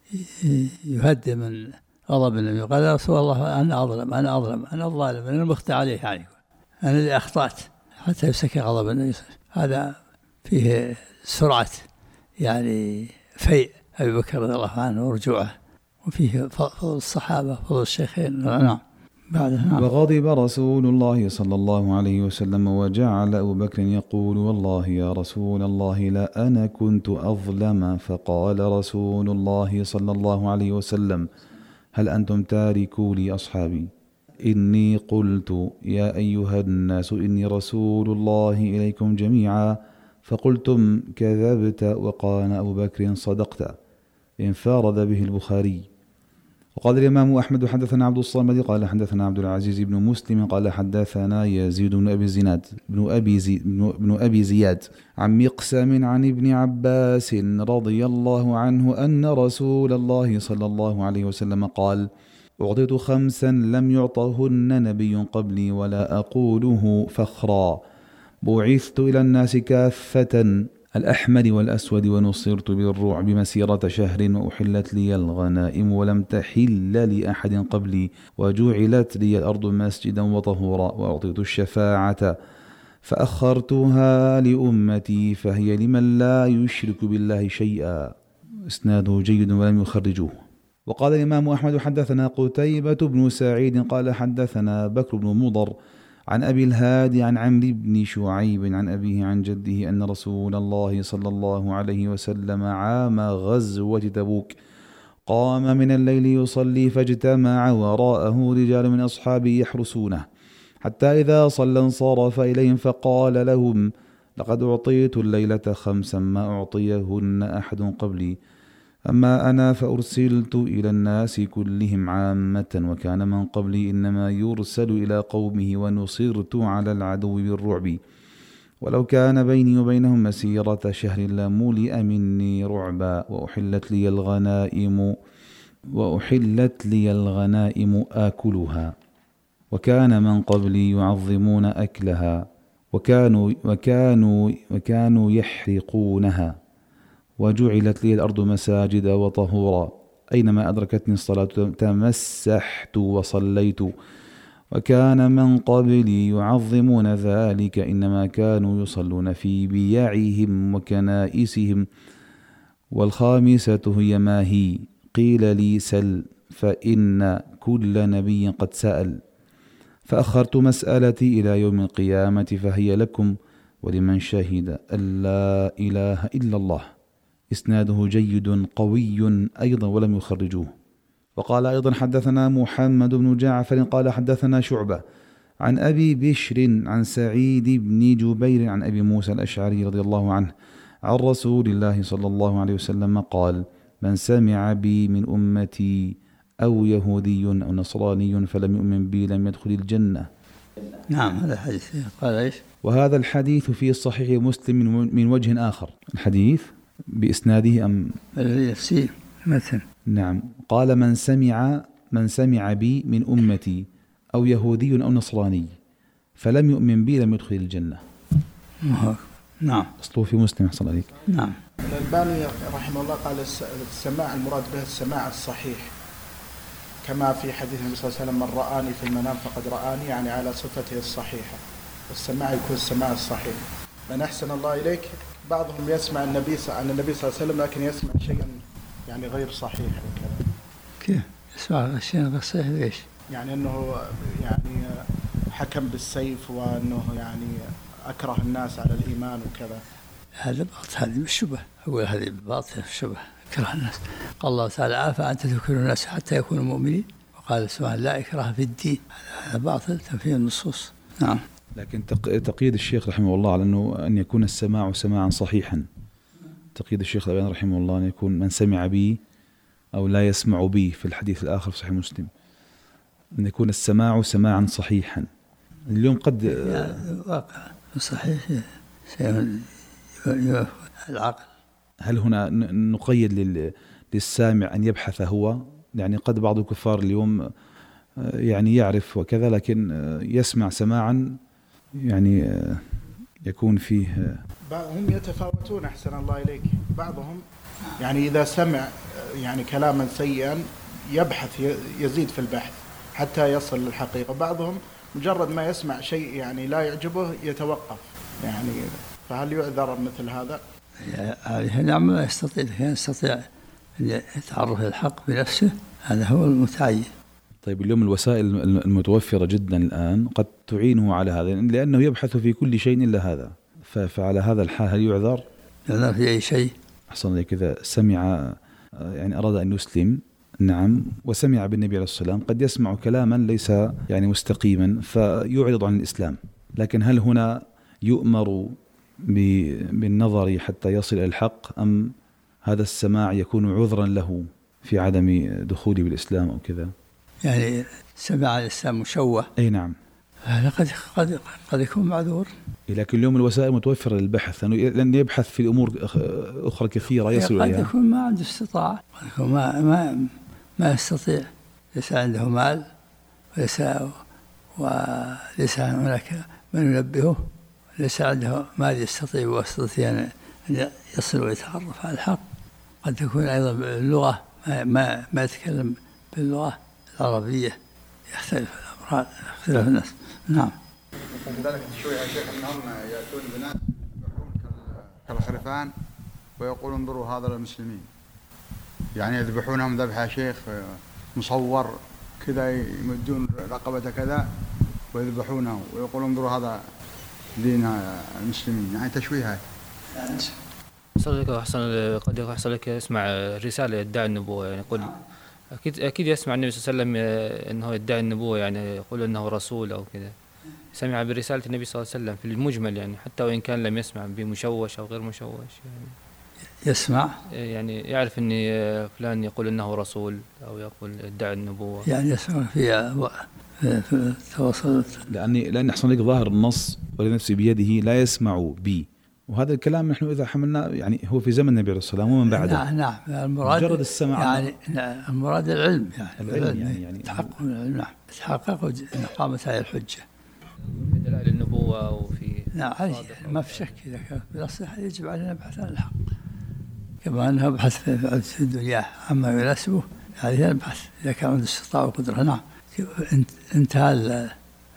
يهدي من غضب النبي قال يا رسول الله أنا أظلم أنا أظلم أنا الظالم أنا المخطئ عليه يعني أنا اللي أخطأت حتى يسكن غضب النبي. هذا فيه سرعة يعني فيء أبي بكر رضي الله عنه ورجوعه وفيه فضل الصحابة فضل الشيخين. نعم نعم. وغضب رسول الله صلى الله عليه وسلم وجعل أبو بكر يقول والله يا رسول الله لا أنا كنت أظلم. فقال رسول الله صلى الله عليه وسلم هل أنتم تاركوا لي أصحابي إني قلت يا أيها الناس إني رسول الله إليكم جميعا فقلتم كذبت وقال أبو بكر صدقت. انفرد به البخاري. وقال الإمام أحمد حدثنا عبد الصمد قال حدثنا عبد العزيز بن مسلم قال حدثنا يزيد بن أبي زناد بن أبي, زي بن أبي زياد عن مقسم عن ابن عباس رضي الله عنه أن رسول الله صلى الله عليه وسلم قال أعطيت خمسا لم يعطهن نبي قبلي ولا أقوله فخرا بعثت إلى الناس كافة الأحمر والأسود ونصرت بالرعب مسيرة شهر وأحلت لي الغنائم ولم تحل لأحد قبلي وجعلت لي الأرض مسجدا وطهورا وأعطيت الشفاعة فأخرتها لأمتي فهي لمن لا يشرك بالله شيئا. إسناده جيد ولم يخرجوه. وقال الإمام أحمد حدثنا قتيبة بن سعيد قال حدثنا بكر بن مضر عن أبي الهادي عن عمرو بن شعيب عن أبيه عن جده أن رسول الله صلى الله عليه وسلم عام غزوة تبوك قام من الليل يصلي فاجتمع وراءه رجال من أصحابه يحرسونه حتى إذا صلى انصرف إليهم فقال لهم لقد أعطيت الليلة خمسا ما أعطيهن أحد قبلي أما أنا فأرسلت إلى الناس كلهم عامة وكان من قبلي إنما يرسل إلى قومه ونصرت على العدو بالرعب ولو كان بيني وبينهم مسيرة شهر لملئ مني رعبا وأحلت لي الغنائم وأحلت لي الغنائم آكلها وكان من قبلي يعظمون أكلها وكانوا وكانوا وكانوا يحرقونها وجعلت لي الأرض مساجد وطهورا أينما أدركتني الصلاة تمسحت وصليت وكان من قبلي يعظمون ذلك إنما كانوا يصلون في بياعهم وكنائسهم والخامسة هي ما هي قيل لي سل فإن كل نبي قد سأل فأخرت مسألتي إلى يوم القيامة فهي لكم ولمن شهد أن لا إله إلا الله. إسناده جيد قوي أيضا ولم يخرجوه. وقال أيضا حدثنا محمد بن جعفر قال حدثنا شعبة عن أبي بشر عن سعيد بن جبير عن أبي موسى الأشعري رضي الله عنه عن رسول الله صلى الله عليه وسلم قال من سمع بي من أمتي أو يهودي أو نصراني فلم يؤمن بي لم يدخل الجنة. نعم هذا الحديث قال إيش؟ وهذا الحديث في صحيح مسلم من وجه آخر. الحديث بإسناده أم نفسي مثل. نعم قال من سمع من سمع بي من أمتي أو يهودي أو نصراني فلم يؤمن بي لم يدخل الجنة. نعم أصله في مسلم أحسن عليك. نعم. الألباني رحمه الله قال السماع المراد به السماع الصحيح كما في حديث النبي صلى الله عليه وسلم من رآني في المنام فقد رآني يعني على صفته الصحيحة. السماع يكون السماع الصحيح. من أحسن الله إليك بعضهم يسمع النبي عن النبي صلى الله عليه وسلم لكن يسمع شيئا يعني غير صحيح وكذا. كيف يسمع شيئا غير صحيح ليش؟ يعني أنه يعني حكم بالسيف وأنه يعني أكره الناس على الإيمان وكذا. هذا باطل هذه مش شبه أقول هذه باطل شبه أكره الناس. قال الله تعالى عافى أنت تكره الناس حتى يكونوا مؤمنين وقال سبحانه لا إكراه في الدين. هذا باطل تنفيذ النصوص. نعم. لكن تقييد الشيخ رحمه الله على أنه أن يكون السماع سماعا صحيحا. تقييد الشيخ الألباني رحمه الله أن يكون من سمع بي أو لا يسمع بي في الحديث الآخر في صحيح مسلم أن يكون السماع سماعا صحيحا. اليوم قد يعني واقع صحيح شيء العقل. هل هنا نقيد للسامع أن يبحث هو؟ يعني قد بعض الكفار اليوم يعني يعرف وكذا لكن يسمع سماعا يعني يكون فيه. هم يتفاوتون أحسن الله إليك. بعضهم يعني إذا سمع يعني كلاما سيئا يبحث يزيد في البحث حتى يصل للحقيقة. بعضهم مجرد ما يسمع شيء يعني لا يعجبه يتوقف يعني. فهل يعذر مثل هذا؟ هذه نعم لا يستطيع كان يستطيع أن يتعرف الحق بنفسه هذا هو المتعين. طيب اليوم الوسائل المتوفرة جدا الآن قد تعينه على هذا لأنه يبحث في كل شيء إلا هذا. فعلى هذا الحال هل يعذر؟ يعذر في أي شيء. أحسن لك إذا سمع يعني أراد أن يسلم نعم وسمع بالنبي عليه الصلاة والسلام قد يسمع كلاما ليس يعني مستقيما فيعرض عن الإسلام. لكن هل هنا يؤمر بالنظر حتى يصل إلى الحق أم هذا السماع يكون عذرا له في عدم دخوله بالإسلام أو كذا؟ يعني سمع الإسلام مشوه. أي نعم. هذا قد قد قد يكون معذور. لكن اليوم الوسائل متوفرة للبحث لأن يبحث في أمور أخرى كثيرة يصل إليها. قد يكون ما عنده استطاعة قد يكون ما ما ما يستطيع ليس عنده مال وليس وليس هناك من ينبهه ليس عنده مال يستطيع ويستطيع أن يصل ويتعرف على الحق. قد تكون أيضا اللغة ما ما, ما يتكلم باللغة العربية يختلف الأمر اختلاف الناس. نعم. لذلك شوي يا شيخ أنهم يأتون بناس كالخرفان ويقولون انظروا هذا للمسلمين يعني يذبحونهم ذبح شيخ مصور كذا يمدون رقبته كذا ويذبحونه ويقولون انظروا هذا دين المسلمين يعني تشويه. يحصل لك أحسن قد يحصل لك يسمع رسالة يدعي النبوة يعني يقول أكيد أكيد يسمع النبي صلى الله عليه وسلم أنه يدعي النبوة يعني يقول أنه رسول أو كذا. سمع برسالة النبي صلى الله عليه وسلم في المجمل يعني حتى وإن كان لم يسمع بمشوش أو غير مشوش يعني يسمع يعني يعرف أن فلان يقول أنه رسول أو يقول يدعي النبوة يعني يسمع في في التواصل. لأني لأن أحسن لك ظاهر النص ولنفسي بيده لا يسمع بي وهذا الكلام نحن إذا حملنا يعني هو في زمن النبي عليه الصلاة والسلام ومن بعده. نعم نعم المراد مجرد السمع يعني المراد العلم يعني العلم يعني, يعني تحقق العلم. نعم تحقق قامت على الحجة في دلائل النبوة وفي نعم ما في شك إذا كان بالأصح يجب علينا البحث عن الحق كما أنه بحث في الدنيا عما يناسبه يعني نبحث إذا كان عنده استطاعة وقدرة. نعم انتهى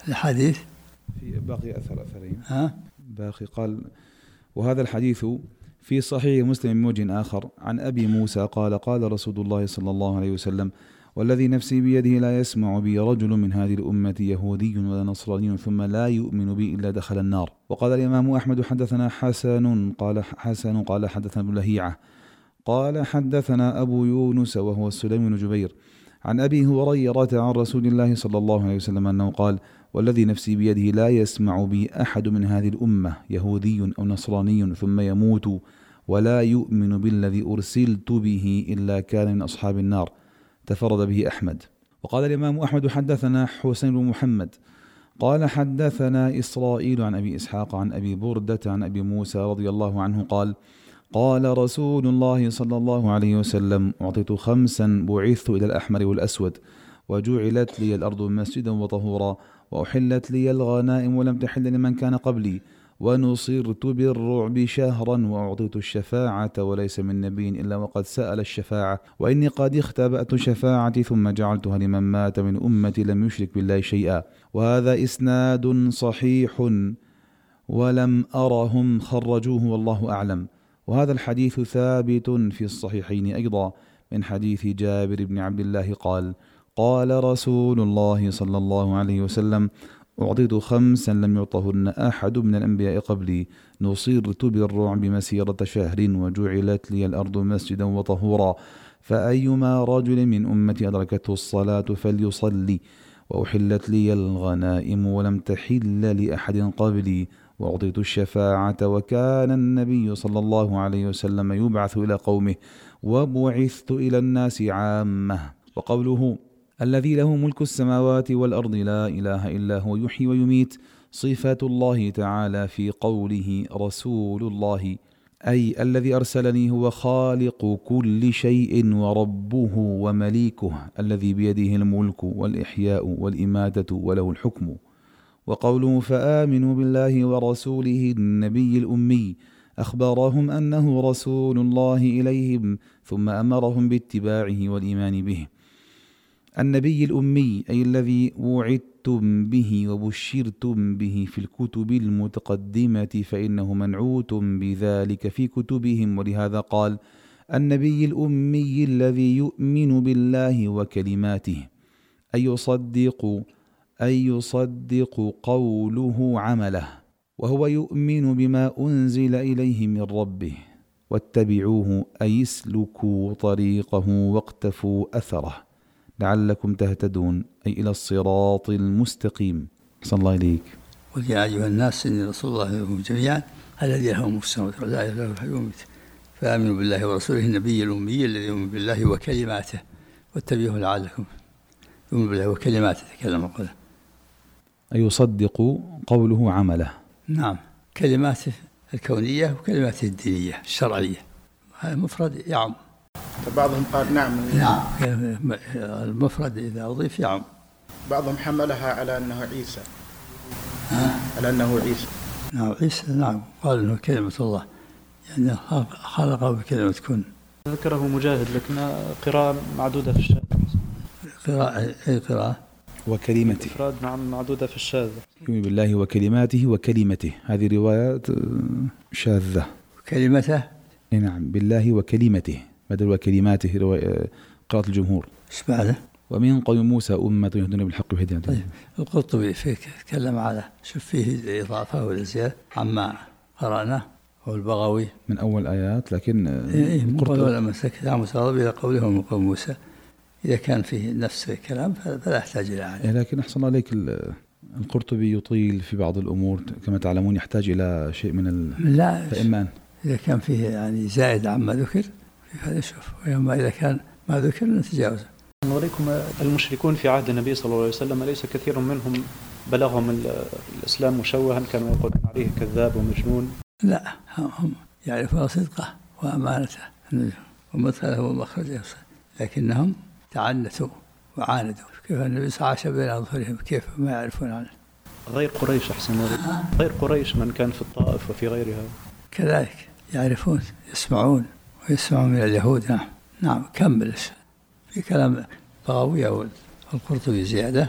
الحديث في باقي أثر أثرين ها باقي قال: وهذا الحديث في صحيح مسلم من وجه آخر عن أبي موسى قال: قال رسول الله صلى الله عليه وسلم: والذي نفسي بيده لا يسمع بي رجل من هذه الأمة يهودي ولا نصراني ثم لا يؤمن بي إلا دخل النار. وقال الإمام أحمد: حدثنا حسن قال حسن قال حدثنا ابن لهيعة قال حدثنا أبو يونس وهو السليم بن جبير عن أبي هريرة عن رسول الله صلى الله عليه وسلم أنه قال: والذي نفسي بيده لا يسمع بي أحد من هذه الأمة يهودي أو نصراني ثم يموت ولا يؤمن بالذي أرسلت به إلا كان من أصحاب النار. تفرد به أحمد. وقال الإمام أحمد: حدثنا حسين بن محمد قال حدثنا إسرائيل عن أبي إسحاق عن أبي بردة عن أبي موسى رضي الله عنه قال: قال رسول الله صلى الله عليه وسلم: أعطيت خمسا بعثت إلى الأحمر والأسود وجعلت لي الأرض مسجدا وطهورا وأحلت لي الغنائم ولم تحل لمن كان قبلي ونصرت بالرعب شهرا وأعطيت الشفاعة وليس من نبي إلا وقد سأل الشفاعة وإني قد اختبأت شفاعتي ثم جعلتها لمن مات من أمتي لم يشرك بالله شيئا. وهذا إسناد صحيح ولم أرهم خرجوه والله أعلم. وهذا الحديث ثابت في الصحيحين أيضا من حديث جابر بن عبد الله قال: قال رسول الله صلى الله عليه وسلم: أعطيت خمسا لم يعطهن أحد من الأنبياء قبلي نصرت بالرعب مسيرة شهر وجعلت لي الأرض مسجدا وطهورا فأيما رجل من أمتي أدركته الصلاة فليصلي وأحلت لي الغنائم ولم تحل لأحد قبلي وأعطيت الشفاعة وكان النبي صلى الله عليه وسلم يبعث إلى قومه وبعثت إلى الناس عامة. وقوله: الذي له ملك السماوات والأرض لا إله إلا هو يحيي ويميت صفة الله تعالى في قوله رسول الله، أي الذي أرسلني هو خالق كل شيء وربه ومليكه الذي بيده الملك والإحياء والإماتة وله الحكم. وقوله: فآمنوا بالله ورسوله النبي الأمي أخبرهم أنه رسول الله إليهم ثم أمرهم باتباعه والإيمان به. النبي الأمي أي الذي وعدتم به وبشرتم به في الكتب المتقدمة فإنه منعوت بذلك في كتبهم. ولهذا قال: النبي الأمي الذي يؤمن بالله وكلماته أي يصدق أي يصدق قوله عمله وهو يؤمن بما أنزل إليه من ربه واتبعوه أي اسلكوا طريقه واقتفوا أثره لعلكم تهتدون أي إلى الصراط المستقيم. صلى الله عليك. قل يا أيها الناس إني رسول الله إليكم جميعا الذي له ملك السماوات والأرض لا إله إلا هو فآمنوا بالله ورسوله النبي الأمي الذي يؤمن بالله وكلماته واتبعوه لعلكم يؤمن بالله وكلماته تكلم قوله أي يصدق قوله عمله. نعم، كلماته الكونية وكلماته الدينية الشرعية هذا مفرد يعم. بعضهم قال نعم نعم المفرد إذا أضيف يعم. بعضهم حملها على أنه عيسى ها؟ على أنه عيسى. نعم عيسى نعم قال إنه كلمة الله يعني خلقه بكلمة كن. ذكره مجاهد لكن قراءة معدودة في الشاذ. قراءة أي قراءة وكلمته إفراد نعم معدودة في الشاذ. يؤمن بالله وكلماته وكلمته هذه روايات شاذة. كلمته نعم بالله وكلمته بدل وكلماته قراءة الجمهور. ايش بعده؟ ومن قوم موسى أمة يهدون بالحق وهدى. طيب القرطبي فيك تكلم على شوف فيه إضافة ولا زيادة عما قرأناه والبغوي من أول آيات لكن إيه القرطبي ولا مسك يا موسى إلى قوله من قوم موسى إذا كان فيه نفس الكلام فلا يحتاج إلى عليه. لكن أحسن عليك القرطبي يطيل في بعض الأمور كما تعلمون يحتاج إلى شيء من ال... لا فإما إذا كان فيه يعني زائد عما ذكر هذا شوف ويما إذا كان ما ذكر نتجاوزه. وليكم المشركون في عهد النبي صلى الله عليه وسلم ليس كثير منهم بلغهم الإسلام مشوها كانوا يقولون عليه كذاب ومجنون. لا هم يعرفون صدقه وأمانته ومدخله ومخرجه لكنهم تعنتوا وعاندوا. كيف النبي صلى الله عليه وسلم بين أظهرهم كيف ما يعرفون عنه. غير قريش أحسن غير قريش من كان في الطائف وفي غيرها كذلك يعرفون يسمعون ويسمعون من اليهود. نعم نعم كمل في كلام طاوية والقرطبي زيادة.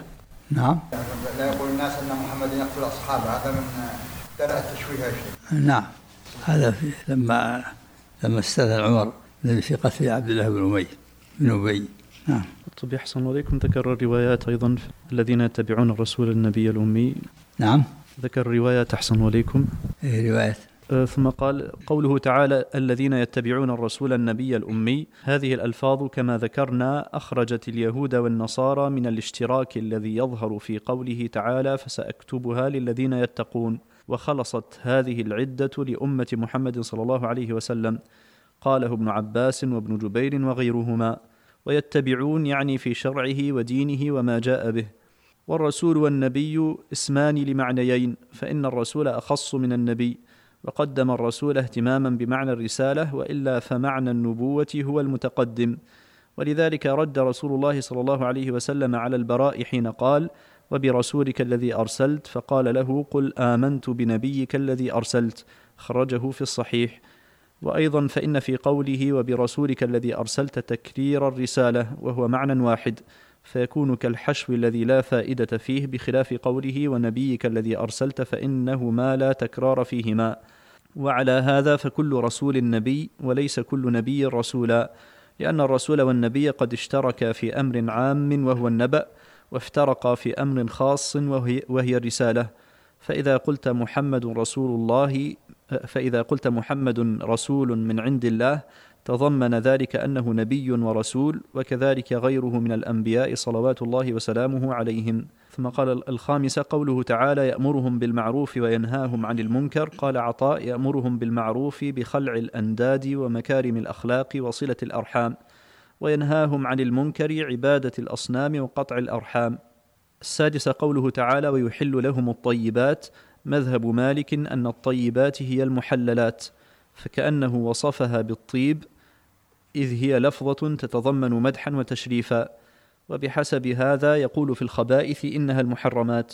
نعم. لا يقول الناس أن محمد يقتل أصحابه، هذا من درء التشويه يا شيخ. نعم، هذا في لما لما استأذن عمر في قتل عبد الله بن أبي بن أبي. نعم. طب يحسن عليكم، ذكر الروايات أيضا الذين يتبعون الرسول النبي الأمي. نعم. ذكر الروايات أحسن عليكم. إيه روايات. آه ثم قال قوله تعالى الذين يتبعون الرسول النبي الأمي، هذه الألفاظ كما ذكرنا أخرجت اليهود والنصارى من الاشتراك الذي يظهر في قوله تعالى فسأكتبها للذين يتقون، وخلصت هذه العدة لأمة محمد صلى الله عليه وسلم. قاله ابن عباس وابن جبير وغيرهما. ويتبعون يعني في شرعه ودينه وما جاء به. والرسول والنبي اسمان لمعنيين، فإن الرسول أخص من النبي، وقدم الرسول اهتماما بمعنى الرسالة، وإلا فمعنى النبوة هو المتقدم. ولذلك رد رسول الله صلى الله عليه وسلم على البراء حين قال وبرسولك الذي أرسلت، فقال له قل آمنت بنبيك الذي أرسلت، خرجه في الصحيح. وأيضا فإن في قوله وبرسولك الذي أرسلت تكرير الرسالة، وهو معنى واحد، فيكون كالحشو الذي لا فائدة فيه، بخلاف قوله ونبيك الذي أرسلت فإنه ما لا تكرار فيهما. وعلى هذا فكل رسول نبي، وليس كل نبي رسولا، لأن الرسول والنبي قد اشتركا في أمر عام وهو النبأ، وافترقا في أمر خاص وهي, وهي الرسالة. فإذا قلت محمد رسول الله فإذا قلت محمد رسول من عند الله تضمن ذلك أنه نبي ورسول، وكذلك غيره من الأنبياء صلوات الله وسلامه عليهم. ثم قال الخامسة قوله تعالى يأمرهم بالمعروف وينهاهم عن المنكر. قال عطاء يأمرهم بالمعروف بخلع الأنداد ومكارم الأخلاق وصلة الأرحام، وينهاهم عن المنكر عبادة الأصنام وقطع الأرحام. السادسة قوله تعالى ويحل لهم الطيبات. مذهب مالك أن الطيبات هي المحللات، فكأنه وصفها بالطيب، إذ هي لفظة تتضمن مدحا وتشريفا. وبحسب هذا يقول في الخبائث إنها المحرمات.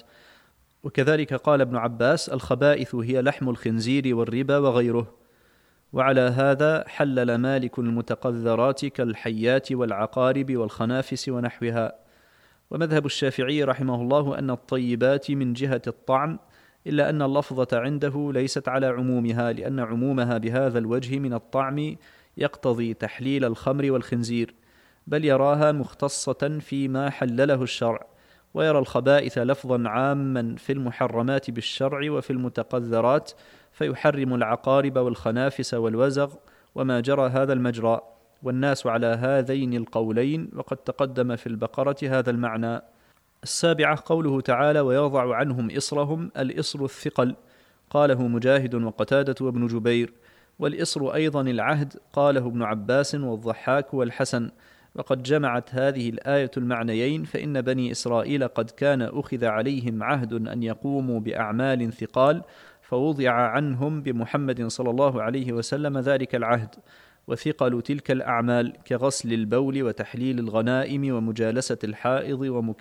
وكذلك قال ابن عباس الخبائث هي لحم الخنزير والربا وغيره. وعلى هذا حلل مالك المتقذرات كالحيات والعقارب والخنافس ونحوها. ومذهب الشافعي رحمه الله أن الطيبات من جهة الطعم، إلا أن اللفظة عنده ليست على عمومها، لأن عمومها بهذا الوجه من الطعم يقتضي تحليل الخمر والخنزير، بل يراها مختصة فيما حلله الشرع. ويرى الخبائث لفظا عاما في المحرمات بالشرع وفي المتقذرات، فيحرم العقارب والخنافس والوزغ وما جرى هذا المجرى. والناس على هذين القولين، وقد تقدم في البقرة هذا المعنى. السابعة قوله تعالى ويضع عنهم إصرهم. الإصر الثقل، قاله مجاهد وقتادة وابن جبير. والإصر أيضا العهد، قاله ابن عباس والضحاك والحسن. وقد جمعت هذه الآية المعنيين، فإن بني إسرائيل قد كان أخذ عليهم عهد أن يقوموا بأعمال ثقال، فوضع عنهم بمحمد صلى الله عليه وسلم ذلك العهد. وثقل تلك الأعمال كغسل البول وتحليل الغنائم ومجالسة الحائض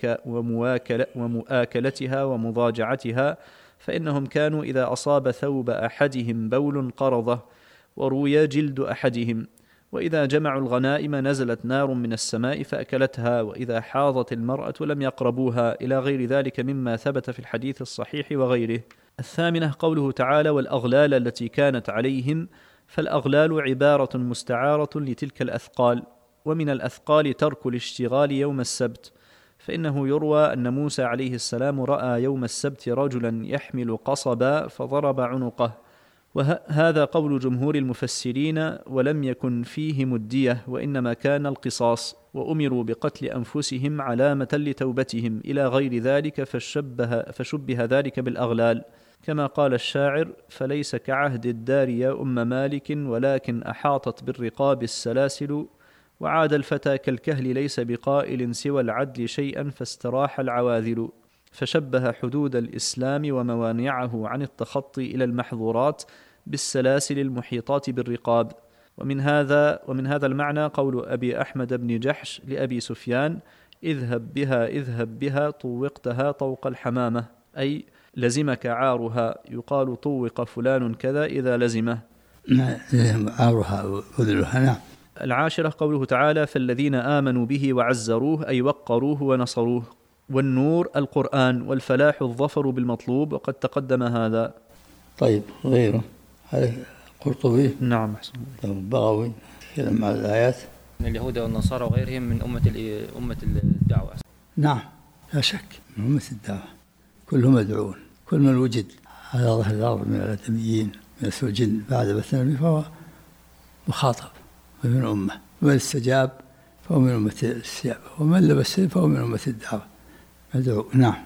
ومواكل ومؤاكلتها ومضاجعتها، فإنهم كانوا إذا أصاب ثوب أحدهم بول قرضه، وروي جلد أحدهم. وإذا جمعوا الغنائم نزلت نار من السماء فأكلتها، وإذا حاضت المرأة لم يقربوها، إلى غير ذلك مما ثبت في الحديث الصحيح وغيره. الثامنة قوله تعالى والأغلال التي كانت عليهم. فالأغلال عبارة مستعارة لتلك الأثقال. ومن الأثقال ترك الاشتغال يوم السبت، فإنه يروى أن موسى عليه السلام رأى يوم السبت رجلا يحمل قصبا فضرب عنقه، وهذا قول جمهور المفسرين، ولم يكن فيه مدية، وإنما كان القصاص، وأمروا بقتل أنفسهم علامة لتوبتهم، إلى غير ذلك فشبه, فشبه ذلك بالأغلال، كما قال الشاعر فليس كعهد الدار يا أم مالك، ولكن أحاطت بالرقاب السلاسل، وعاد الفتى كالكهل ليس بقائل سوى العدل شيئا فاستراح العواذل. فشبه حدود الإسلام وموانعه عن التخطي إلى المحظورات بالسلاسل المحيطات بالرقاب. ومن هذا ومن هذا المعنى قول أبي أحمد بن جحش لأبي سفيان اذهب بها اذهب بها طوقتها طوق الحمامة، أي لزمك عارها، يقال طوق فلان كذا إذا لزمه عارها وذلها. نعم. العاشرة قوله تعالى فالذين آمنوا به وعزروه، أي وقروه ونصروه. والنور القرآن، والفلاح الظفر بالمطلوب، وقد تقدم هذا. طيب غيره هذا القرطبي. نعم أحسن. البغوي تكلم عن الآيات من اليهود والنصارى وغيرهم من أمة أمة الدعوة. نعم لا شك من أمة الدعوة، كلهم مدعون، كل من وجد على ظهر الأرض من الآدميين من الإنس والجن بعد بعث النبي فهو مخاطب من أمة، ومن استجاب فهو من أمة الاستجابة، ومن لبس فهو من أمة الدعوة مدعو. نعم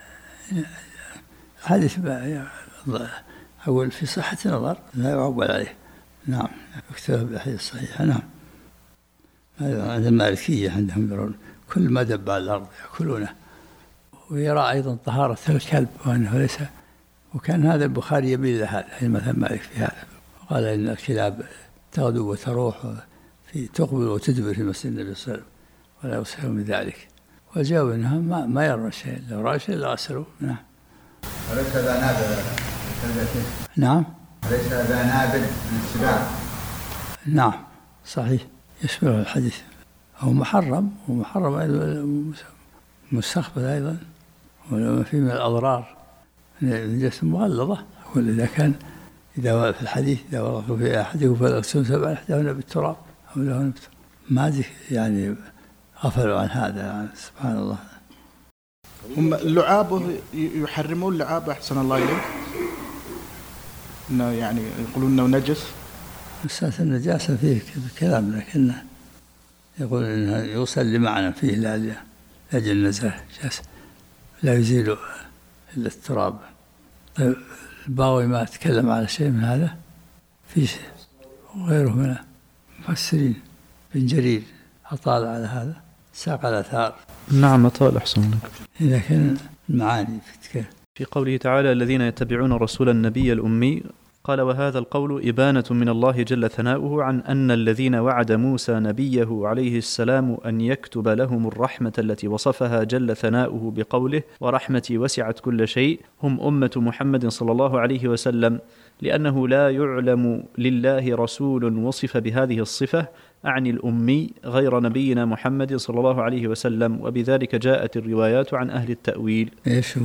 حديث أول في صحة النظر لا يعول عليه. نعم اكتب بالحديث الصحيح. نعم عند المالكية عندهم يرون كل ما دب على الأرض يأكلونه، ويرى أيضا طهارة الكلب وأنه ليس، وكان هذا البخاري يميل لهذا يعني مثلا مالك في هذا، وقال إن الكلاب تغدو وتروح في تقبل وتدبر في مسجد النبي صلى الله عليه وسلم ولا يوسف من ذلك، والجواب أنها ما, ما يرى شيء، لو رأى شيء لغسلوا. نعم أليس ذا نابل؟ نعم أليس ذا نابل من السباع؟ نعم صحيح يشمله الحديث، هو محرم ومحرم أيضا مستقبل أيضا، ولما فيه من الأضرار النجاسة مغلظة. ولذا كان إذا في الحديث إذا ورقوا في أحدهم فليغسلوا سبع إحداهن بالتراب أو لهن بالتراب، ما يعني غفلوا عن هذا يعني سبحان الله. هم اللعاب يحرمون اللعاب أحسن الله إليك، إنه يعني يقولون إنه نجس. مسألة النجاسة فيه كلام، لكن يقول إنه يوصل لمعنى فيه لا لأجل النزاهة لا يزيل إلا التراب. طيب الباوي ما تكلم على شيء من هذا في شيء وغيره من المفسرين، بن جرير أطال على هذا ساق الآثار. نعم أطال أحسن لك. إذا كان المعاني في في قوله تعالى الذين يتبعون الرسول النبي الأمي، قال وهذا القول إبانة من الله جل ثناؤه عن أن الذين وعد موسى نبيه عليه السلام أن يكتب لهم الرحمة التي وصفها جل ثناؤه بقوله ورحمتي وسعت كل شيء هم أمة محمد صلى الله عليه وسلم، لأنه لا يعلم لله رسول وصف بهذه الصفة أعني الأمي غير نبينا محمد صلى الله عليه وسلم، وبذلك جاءت الروايات عن أهل التأويل. إيش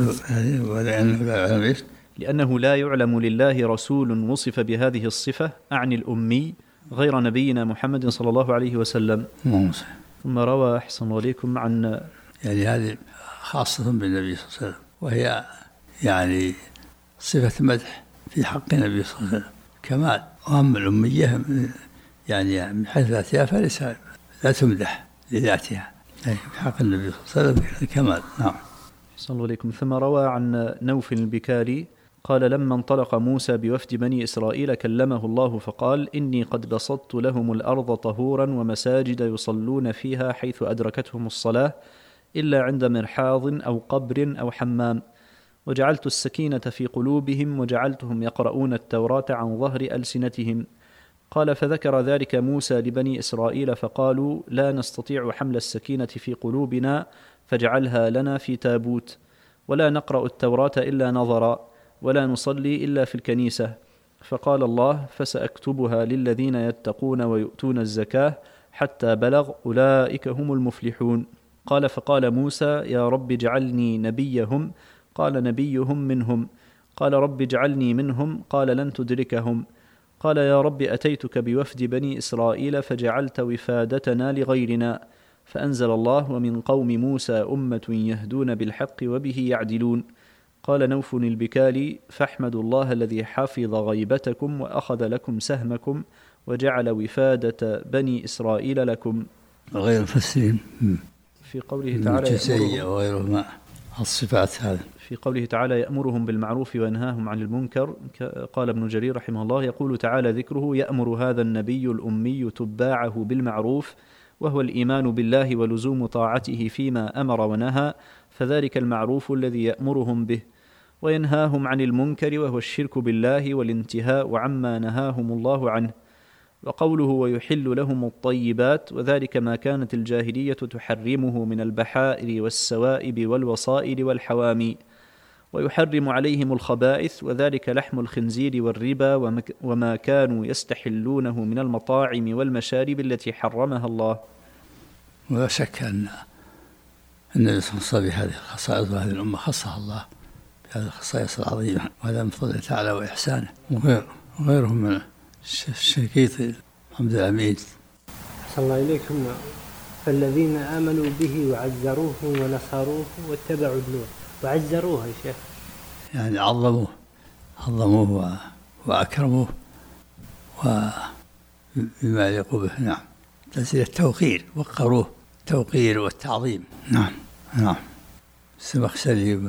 هذا؟ لأنه لا يعلم لله رسول وصف بهذه الصفة أعني الأمي غير نبينا محمد صلى الله عليه وسلم. ثم روى أحسن عليكم عن يعني هذه خاصة بالنبي صلى الله عليه وسلم، وهي يعني صفة مدح في حق النبي صلى الله عليه وسلم كمال. وأما الأمية يعني من حيث ذاتها فليس لا تمدح لذاتها، في حق النبي صلى الله عليه وسلم كمال. نعم صلى عليكم. ثم روى عن نوف البكالي قال لما انطلق موسى بوفد بني إسرائيل كلمه الله فقال إني قد بسطت لهم الأرض طهورا ومساجد يصلون فيها حيث أدركتهم الصلاة إلا عند مرحاض أو قبر أو حمام، وجعلت السكينة في قلوبهم وجعلتهم يقرؤون التوراة عن ظهر ألسنتهم. قال فذكر ذلك موسى لبني إسرائيل فقالوا لا نستطيع حمل السكينة في قلوبنا فاجعلها لنا في تابوت، ولا نقرأ التوراة إلا نظرا، ولا نصلي إلا في الكنيسة. فقال الله فسأكتبها للذين يتقون ويؤتون الزكاة حتى بلغ أولئك هم المفلحون. قال فقال موسى يا رب اجعلني نبيهم، قال نبيهم منهم. قال رب اجعلني منهم، قال لن تدركهم. قال يا رب أتيتك بوفد بني إسرائيل فجعلت وفادتنا لغيرنا، فأنزل الله ومن قوم موسى أمة يهدون بالحق وبه يعدلون. قال نوف البكالي فاحمدوا الله الذي حفظ غيبتكم وأخذ لكم سهمكم وجعل وفادة بني إسرائيل لكم. غير مفسرين في قوله تعالى الجزية وغيره ما الصفات هذا. في قوله تعالى يأمرهم بالمعروف وينهاهم عن المنكر، قال ابن جرير رحمه الله يقول تعالى ذكره يأمر هذا النبي الأمي تباعه بالمعروف، وهو الإيمان بالله ولزوم طاعته فيما أمر ونهى، فذلك المعروف الذي يأمرهم به، وينهاهم عن المنكر وهو الشرك بالله والانتهاء عما نهاهم الله عنه. وقوله ويحل لهم الطيبات، وذلك ما كانت الجاهلية تحرمه من البحائر والسوائب والوصائد والحوامي، ويحرم عليهم الخبائث، وذلك لحم الخنزير والربا وما كانوا يستحلونه من المطاعم والمشارب التي حرمها الله. ولا شك أن النبي صلى الله عليه وسلم بهذه الخصائص، وهذه الأمة خصها الله بهذه الخصائص العظيمة، وهذا من فضله تعالى وإحسانه، وغير وغيرهم من الشنقيطي محمد العميد. أحسن الله إليكم. فالذين آمنوا به وعزروه ونصروه واتبعوا النور. وعزروه يا شيخ يعني عظموه عظموه وأكرموه وبما يليق به. نعم، تسير التوقير، وقروه التوقير والتعظيم. نعم نعم. الزمخشري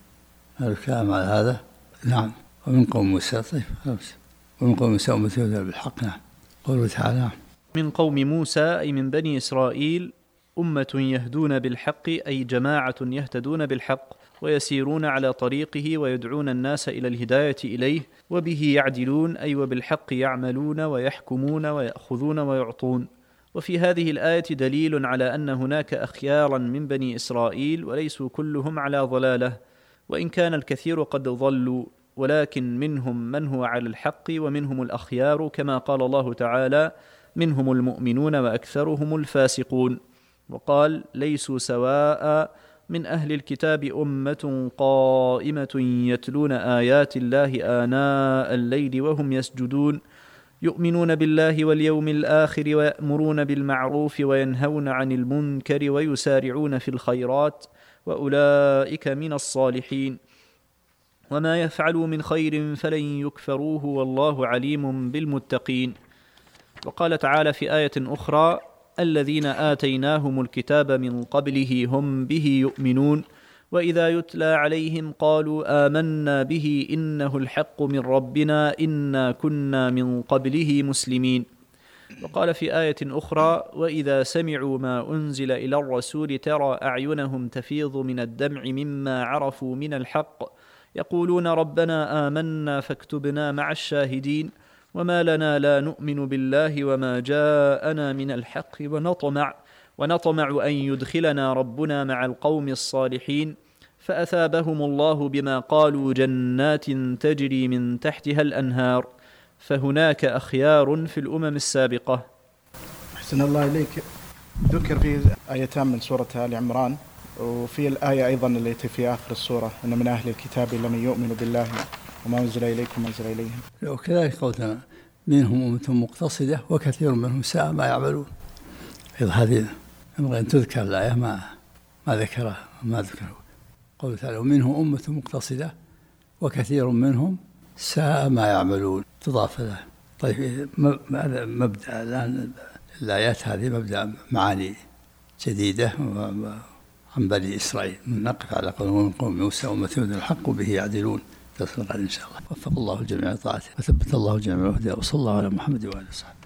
الكلام على هذا. نعم. ومن قوم موسى. طيب ومن قوم موسى أمة يهدون بالحق. نعم. قوله تعالى من قوم موسى أي من بني إسرائيل أمة يهدون بالحق أي جماعة يهتدون بالحق ويسيرون على طريقه ويدعون الناس إلى الهداية إليه، وبه يعدلون أي وبالحق يعملون ويحكمون ويأخذون ويعطون. وفي هذه الآية دليل على أن هناك أخيارا من بني إسرائيل وليسوا كلهم على ضلالة، وإن كان الكثير قد ضلوا، ولكن منهم من هو على الحق ومنهم الأخيار، كما قال الله تعالى منهم المؤمنون وأكثرهم الفاسقون. وقال ليسوا سواء من أهل الكتاب أمة قائمة يتلون آيات الله آناء الليل وهم يسجدون يؤمنون بالله واليوم الآخر ويأمرون بالمعروف وينهون عن المنكر ويسارعون في الخيرات وأولئك من الصالحين وما يفعلوا من خير فلن يكفروه والله عليم بالمتقين. وقال تعالى في آية أخرى الذين آتيناهم الكتاب من قبله هم به يؤمنون وإذا يتلى عليهم قالوا آمنا به إنه الحق من ربنا إنا كنا من قبله مسلمين. وقال في آية أخرى وإذا سمعوا ما أنزل إلى الرسول ترى أعينهم تفيض من الدمع مما عرفوا من الحق يقولون ربنا آمنا فاكتبنا مع الشاهدين وما لنا لا نؤمن بالله وما جاءنا من الحق ونطمع ونطمع أن يدخلنا ربنا مع القوم الصالحين فأثابهم الله بما قالوا جنات تجري من تحتها الأنهار. فهناك أخيار في الأمم السابقة. أحسن الله إليك. ذكر في آيتان من سورة آل عمران، وفي الآية أيضا التي في آخر السورة أن من أهل الكتاب لمن يؤمن بالله وما أنزل إليكم وما أنزل إليهم. وكذلك قولنا منهم أمة مقتصدة وكثير منهم ساء ما يعملون. إذا هذه ينبغي أن تذكر الآية ما ما ذكرها ما ذكره. قوله تعالى ومنهم أمة مقتصدة وكثير منهم ساء ما يعملون تضاف له. طيب هذا مبدأ الآن الآيات هذه مبدأ معاني جديدة عن بني إسرائيل. نقف على قول قوم موسى أمة يهدون الحق به يعدلون. تصل إن شاء الله. وفق الله الجميع لطاعته وثبت الله الجميع وهداه وصلى الله على محمد وآله وصحبه.